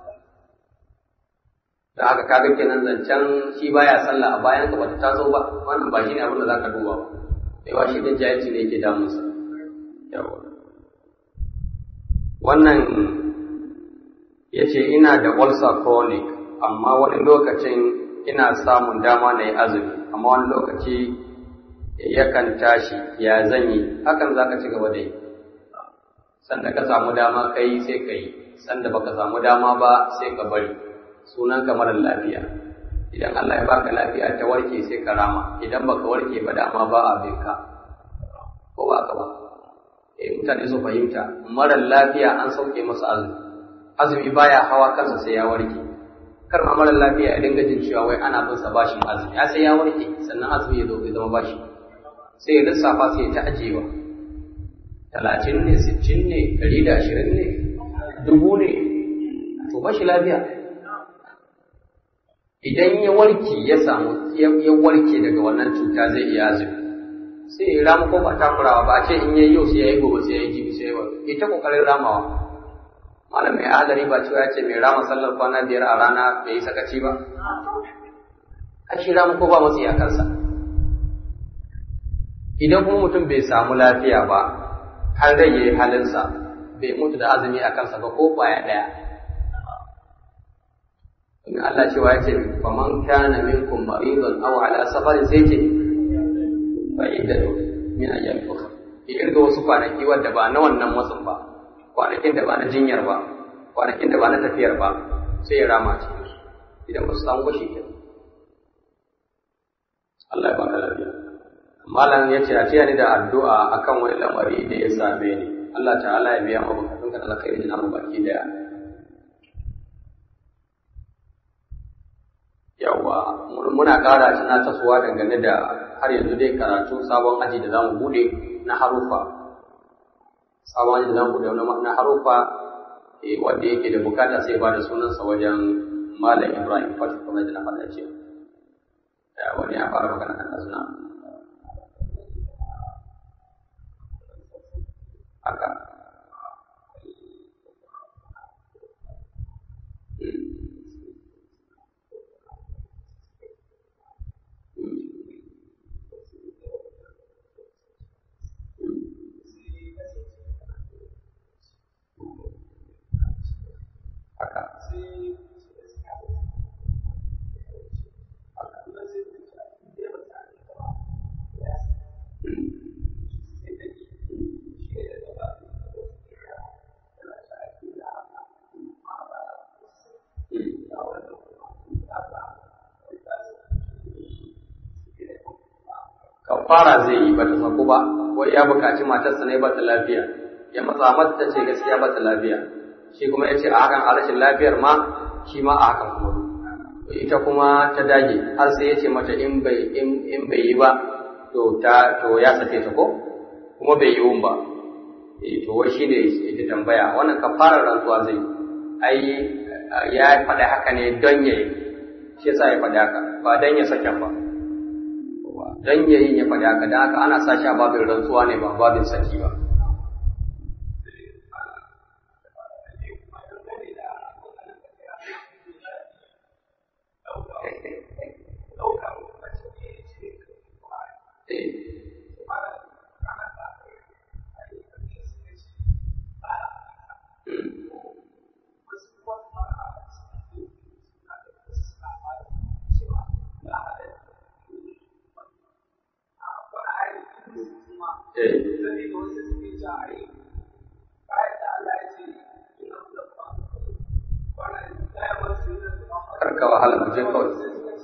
da haka kaga kenan zancen shi baya sallah a bayan ka bata taso ba wannan ba shine abin da zaka duba ba sai ba shi din jahilci ne yake damun sa yawa wannan yace ina da ulcer chronic amma wani lokacin ina samun dama na yi azumi amma wani lokaci yakan tashi ya zanyi hakan zaka ci gaba da yi sanda ka samu dama kai sai kai sanda baka samu dama ba sai ka bari sunan ka marar lafiya idan Allah ya baka lafiya ta warke sai ka rama idan baka warke ba dama ba a bin ka ko ba ka ba eh mutane su fahimta marar lafiya an sauke masa azumi azumi baya hawa kansa sai ya warke kar ma marar lafiya ya dinga jin cewa wai ana bin sa bashin azumi ya sai ya warke sannan azumi ya zo ya zama bashi sai ya lissafa sai ya ta ajewa talatin ne sittin ne ɗari da ashirin ne dubu ne to bashi lafiya idan ya warke ya samu ya warke daga wannan cuta zai iya azumi sai ya rama ko ba takurawa ba a ce in yayi yau sai yayi gobe sai yayi jibi sai yayi ita kokarin ramawa malam mai adari ba cewa ya ce mai rama sallar kwana biyar a rana bai yi sakaci ba a shi rama ko ba matsi a kansa idan kuma mutum bai samu lafiya ba har rai yayi halinsa bai mutu da azumi a kansa ba ko kwaya daya in Allah cewa ya ce faman kana minkum maridan aw ala safarin sai ce fa iddatu min ayyam ukhra idan ga wasu kwanaki wanda ba na wannan matsin ba kwanakin da ba na jinyar ba kwanakin da ba na tafiyar ba sai ya rama ce idan ba su samu ba shi ke Allah ya ba ka lafiya malam ya ce a tiya ni da addu'a akan wani lamari da ya same ni Allah ta'ala ya biya mu bukatun ka da alkhairi na mu baki daya yawa muna ƙara tunatarwa dangane da har yanzu dai karatu sabon aji da zamu bude na harufa sabon aji da zamu bude na harufa eh wanda yake da bukata sai ba da sunansa wajen Malam Ibrahim Fatu kuma da na faɗa ce ya wani ya fara magana kan suna haka fara zai yi ba ta saku ba ko ya bukaci matarsa ne ba ta lafiya ya matsa mata ta ce gaskiya ba ta lafiya shi kuma ya ce a hakan a rashin lafiyar ma shi ma a hakan kuma ita kuma ta dage har sai ya ce mata in bai in bai yi ba to ta to ya sake ta ko kuma bai yi ba eh to wai shine ita tambaya wannan kafarar rantsuwa zai ai ya faɗa haka ne don yayi shi yasa ya faɗa haka ba dan ya sake ba dan yayin ya faɗi haka da haka ana sa shi a babin rantsuwa ne ba babin saki ba karka wahala mu je kawai.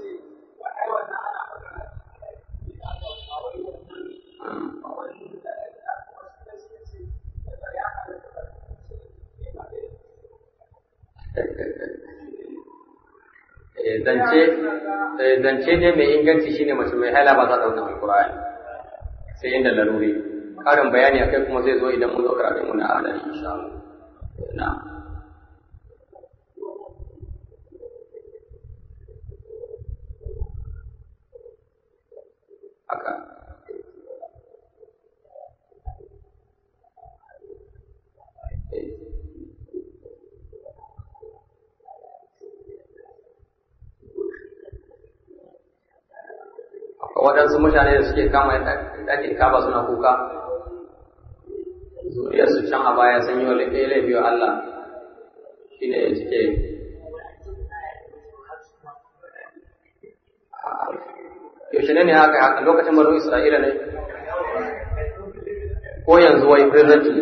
Zance ne mai inganci shine mace mai haila ba za ta ɗauka alƙur'ani sai inda laruri. Ƙarin bayani akai kuma zai zo idan mun zo karatun mu na adali insha Allah. Na'am. Haka. Waɗansu mutane da suke kama ɗakin kaba suna kuka, zuriyarsu can a baya sun yi wa laifi wa Allah shi ne suke yaushe ne ne haka haka lokacin baro Isra'ila ne ko yanzu wai presently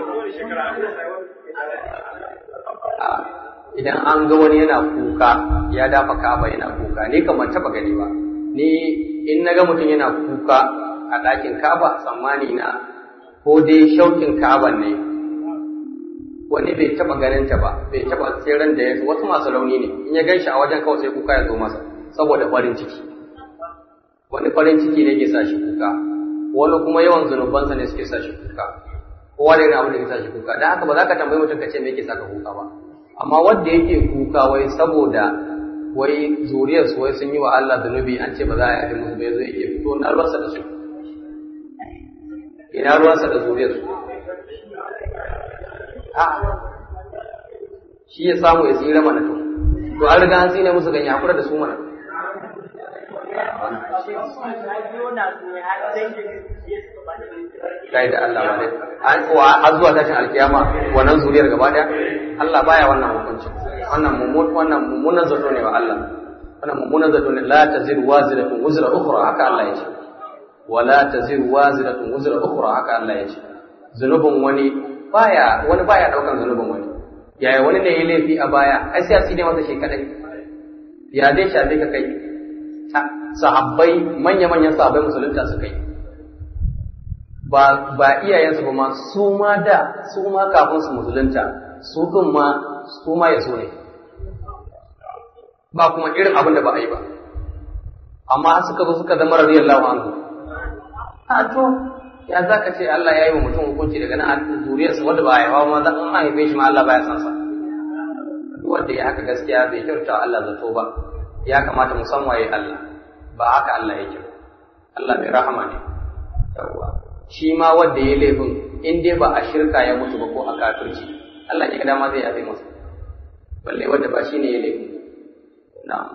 idan an ga wani yana kuka ya dafa kaba yana kuka ni kamar taɓa gani ba ni in naga mutum yana kuka a ɗakin Ka'aba tsammani na ko dai shaukin Ka'aban ne wani bai taba ganin ta ba bai taba tseren da ya wasu masu rauni ne in ya ganshi a wajen kawai sai kuka ya zo masa saboda farin ciki wani farin ciki ne ke sa shi kuka wani kuma yawan zunubansa ne suke sa shi kuka kowa da yana abin da ke sa shi kuka dan haka ba za ka tambayi mutum ka ce me yake sa ka kuka ba amma wanda yake kuka wai saboda wai zuriyarsu wai sun yi wa Allah zunubi an ce ba za a yi musu bai zai iya fito na ruwansa da su ina ruwansa da zuriyarsu a shi ya samu ya tsira mana to to an riga an tsine musu ganye hakura da su mana kai da Allah wale an kuwa har zuwa tashin alkiyama wannan zuriyar gaba daya Allah baya wannan hukunci wannan mummun wannan mummunan zato ne wa Allah wannan mummunan zato ne la taziru waziratun wuzra ukhra haka Allah ya ce wala taziru waziratun wuzra ukhra haka Allah ya ce zunubin wani baya wani baya daukan zunubin wani yaya wani ne yayi laifi a baya ai sai a tsine masa shi kadai ya dai shafe ka kai sahabbai manya manyan sahabbai musulunta su kai ba ba iyayensu ba ma su ma da su ma kafin su musulunta su kun ma su ma ya so ne ba kuma irin abin da ba a yi ba amma suka zo suka zama radiyallahu anhu a to ya za ka ce Allah ya yi wa mutum hukunci daga nan zuriyarsa wanda ba a yi ba ma za a haife shi ma Allah baya san sa wanda ya haka gaskiya bai kyauta Allah zato ba ya kamata mu san waye Allah ba haka Allah yake Allah mai rahama ne yawa shi ma wanda ya laifin in dai ba a shirka ya mutu ba ko a kafirci Allah ya ga dama zai yafe masa balle wanda ba shine ya laifin na'am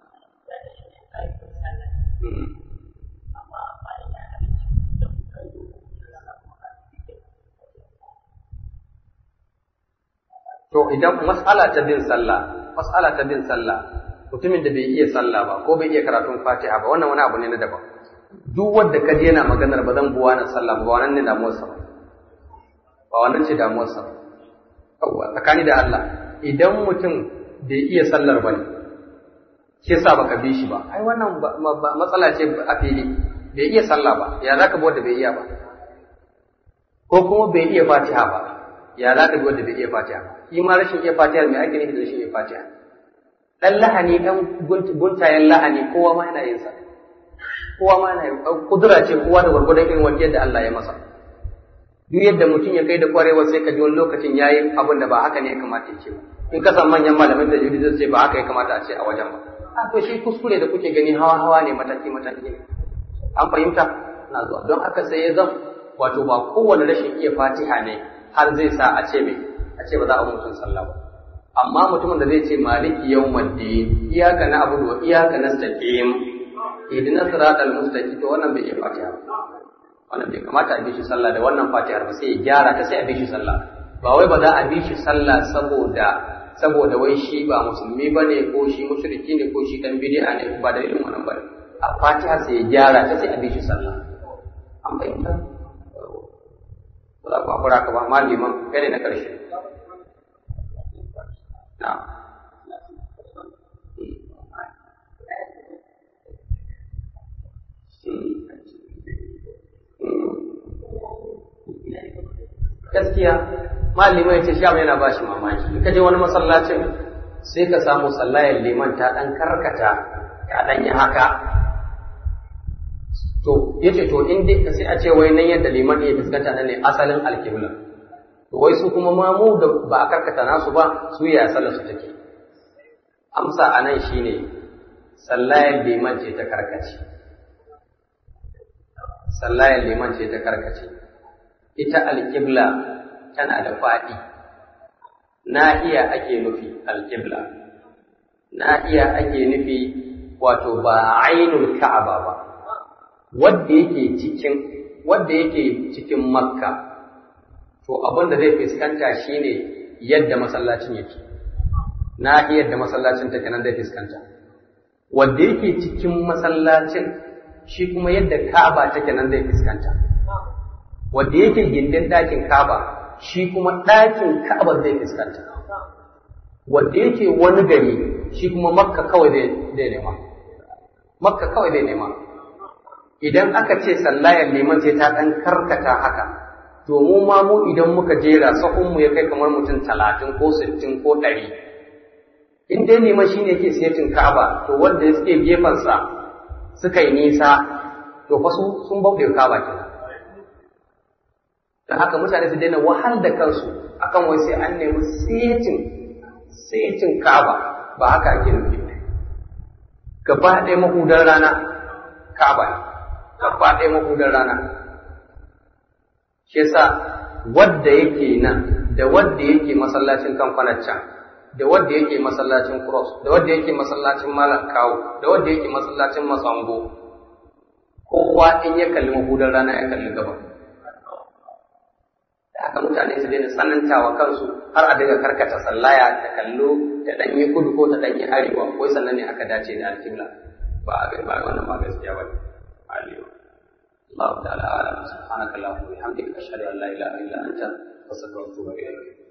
to idan mas'ala ta bin sallah mas'ala ta bin sallah mutumin da bai iya sallah ba ko bai iya karatun Fatiha ba wannan wani abu ne na daban duk wanda kaje yana maganar ba zan buwa na sallah ba wannan ne damuwarsa ba wannan ce damuwarsa kawai tsakani da Allah idan mutum bai iya sallar ba ne shi yasa baka bi shi ba ai wannan matsala ce a fili bai iya sallah ba ya zaka bi wanda bai iya ba ko kuma bai iya Fatiha ba ya zaka bi wanda bai iya Fatiha ba shi ma rashin iya Fatiha mai ake nufi da rashin iya Fatiha dan lahani dan guntayen lahani kowa ma yana yin sa kowa ma yana yin kudura ce kowa da gurgurdan irin wanda yadda Allah ya masa duk yadda mutum ya kai da kwarewa sai ka ji wani lokacin yayi abin da ba haka ne ya kamata ya ce ba in ka san manyan malamin da juri zai ce ba haka ya kamata a ce a wajen ba a to shi kuskure da kuke gani hawa hawa ne mataki mataki ne an fahimta na zuwa don haka sai ya zan wato ba kowane rashin iya Fatiha ne har zai sa a ce me a ce ba za a mutum sallah ba amma mutumin da zai ce maliki yawmiddin iyyaka na'budu wa iyyaka nastaqim ihdinas siratal mustaqim to wannan bai iya Fatiha wannan bai kamata a bi shi sallah da wannan Fatihar ba sai ya gyara ta sai a bi shi sallah ba wai ba za a bi shi sallah saboda saboda wai shi ba musulmi bane ko shi mushriki ne ko shi dan bid'a ne ba da irin wannan bane a Fatiha sai ya gyara ta sai a bi shi sallah an fahimta ba za ku haƙura ka ba ma liman kai ne na ƙarshe na gaskiya malimai ce sha yana ba shi mamaki in ka je wani masallacin sai ka samu sallayar liman ta ɗan karkata ta ɗan yi haka to yace to in dai sai a ce wai nan yadda liman ya fuskanta nan ne asalin alkibla to wai su kuma mamu da ba a karkata nasu ba su ya sallar su take amsa anan shine sallayar liman ce ta karkace sallayar liman ce ta karkace ita alkibla tana da faɗi nahiya ake nufi alkibla nahiya ake nufi wato ba ainul ka'aba ba wanda yake cikin wanda yake cikin makka to abin da zai fuskanta shine yadda masallacin yake nahiyar da masallacin take nan zai fuskanta wanda yake cikin masallacin shi kuma yadda ka'aba take nan zai fuskanta wanda yake gindin ɗakin ka'aba shi kuma ɗakin ka'aba zai fuskanta wanda yake wani gari shi kuma makka kawai zai nema makka kawai zai nema idan aka ce sallayar liman sai ta ɗan karkata haka to mu ma mu idan muka jera sahunmu ya kai kamar mutum talatin ko sittin ko ɗari in dai liman shi ne ke setin ka'aba to wanda ya suke gefensa suka yi nisa to fa sun bauɗe ka'aba kenan don haka mutane su daina wahal da kansu akan wai sai an nemi setin setin ka'aba ba haka ake nufi gaba ɗaya mahudar rana ka'aba ne gaba ɗaya mahudar rana shi yasa wadda yake nan da wadda yake masallacin kamfanar can da wadda yake masallacin cross da wadda yake masallacin malam kawo da wadda yake masallacin masango kowa in ya kalli mahudar rana ya kalli gaba da haka mutane su daina tsanantawa kansu har a daga karkata sallaya ta kallo ta ɗanyi kudu ko ta ɗanyi arewa wai sannan ne aka dace da alkibla ba a ba wannan ba gaskiya ba aliyu Allah ta'ala ala subhanaka allahumma wa bihamdika ashhadu an la ilaha illa anta astaghfiruka wa atubu ilayk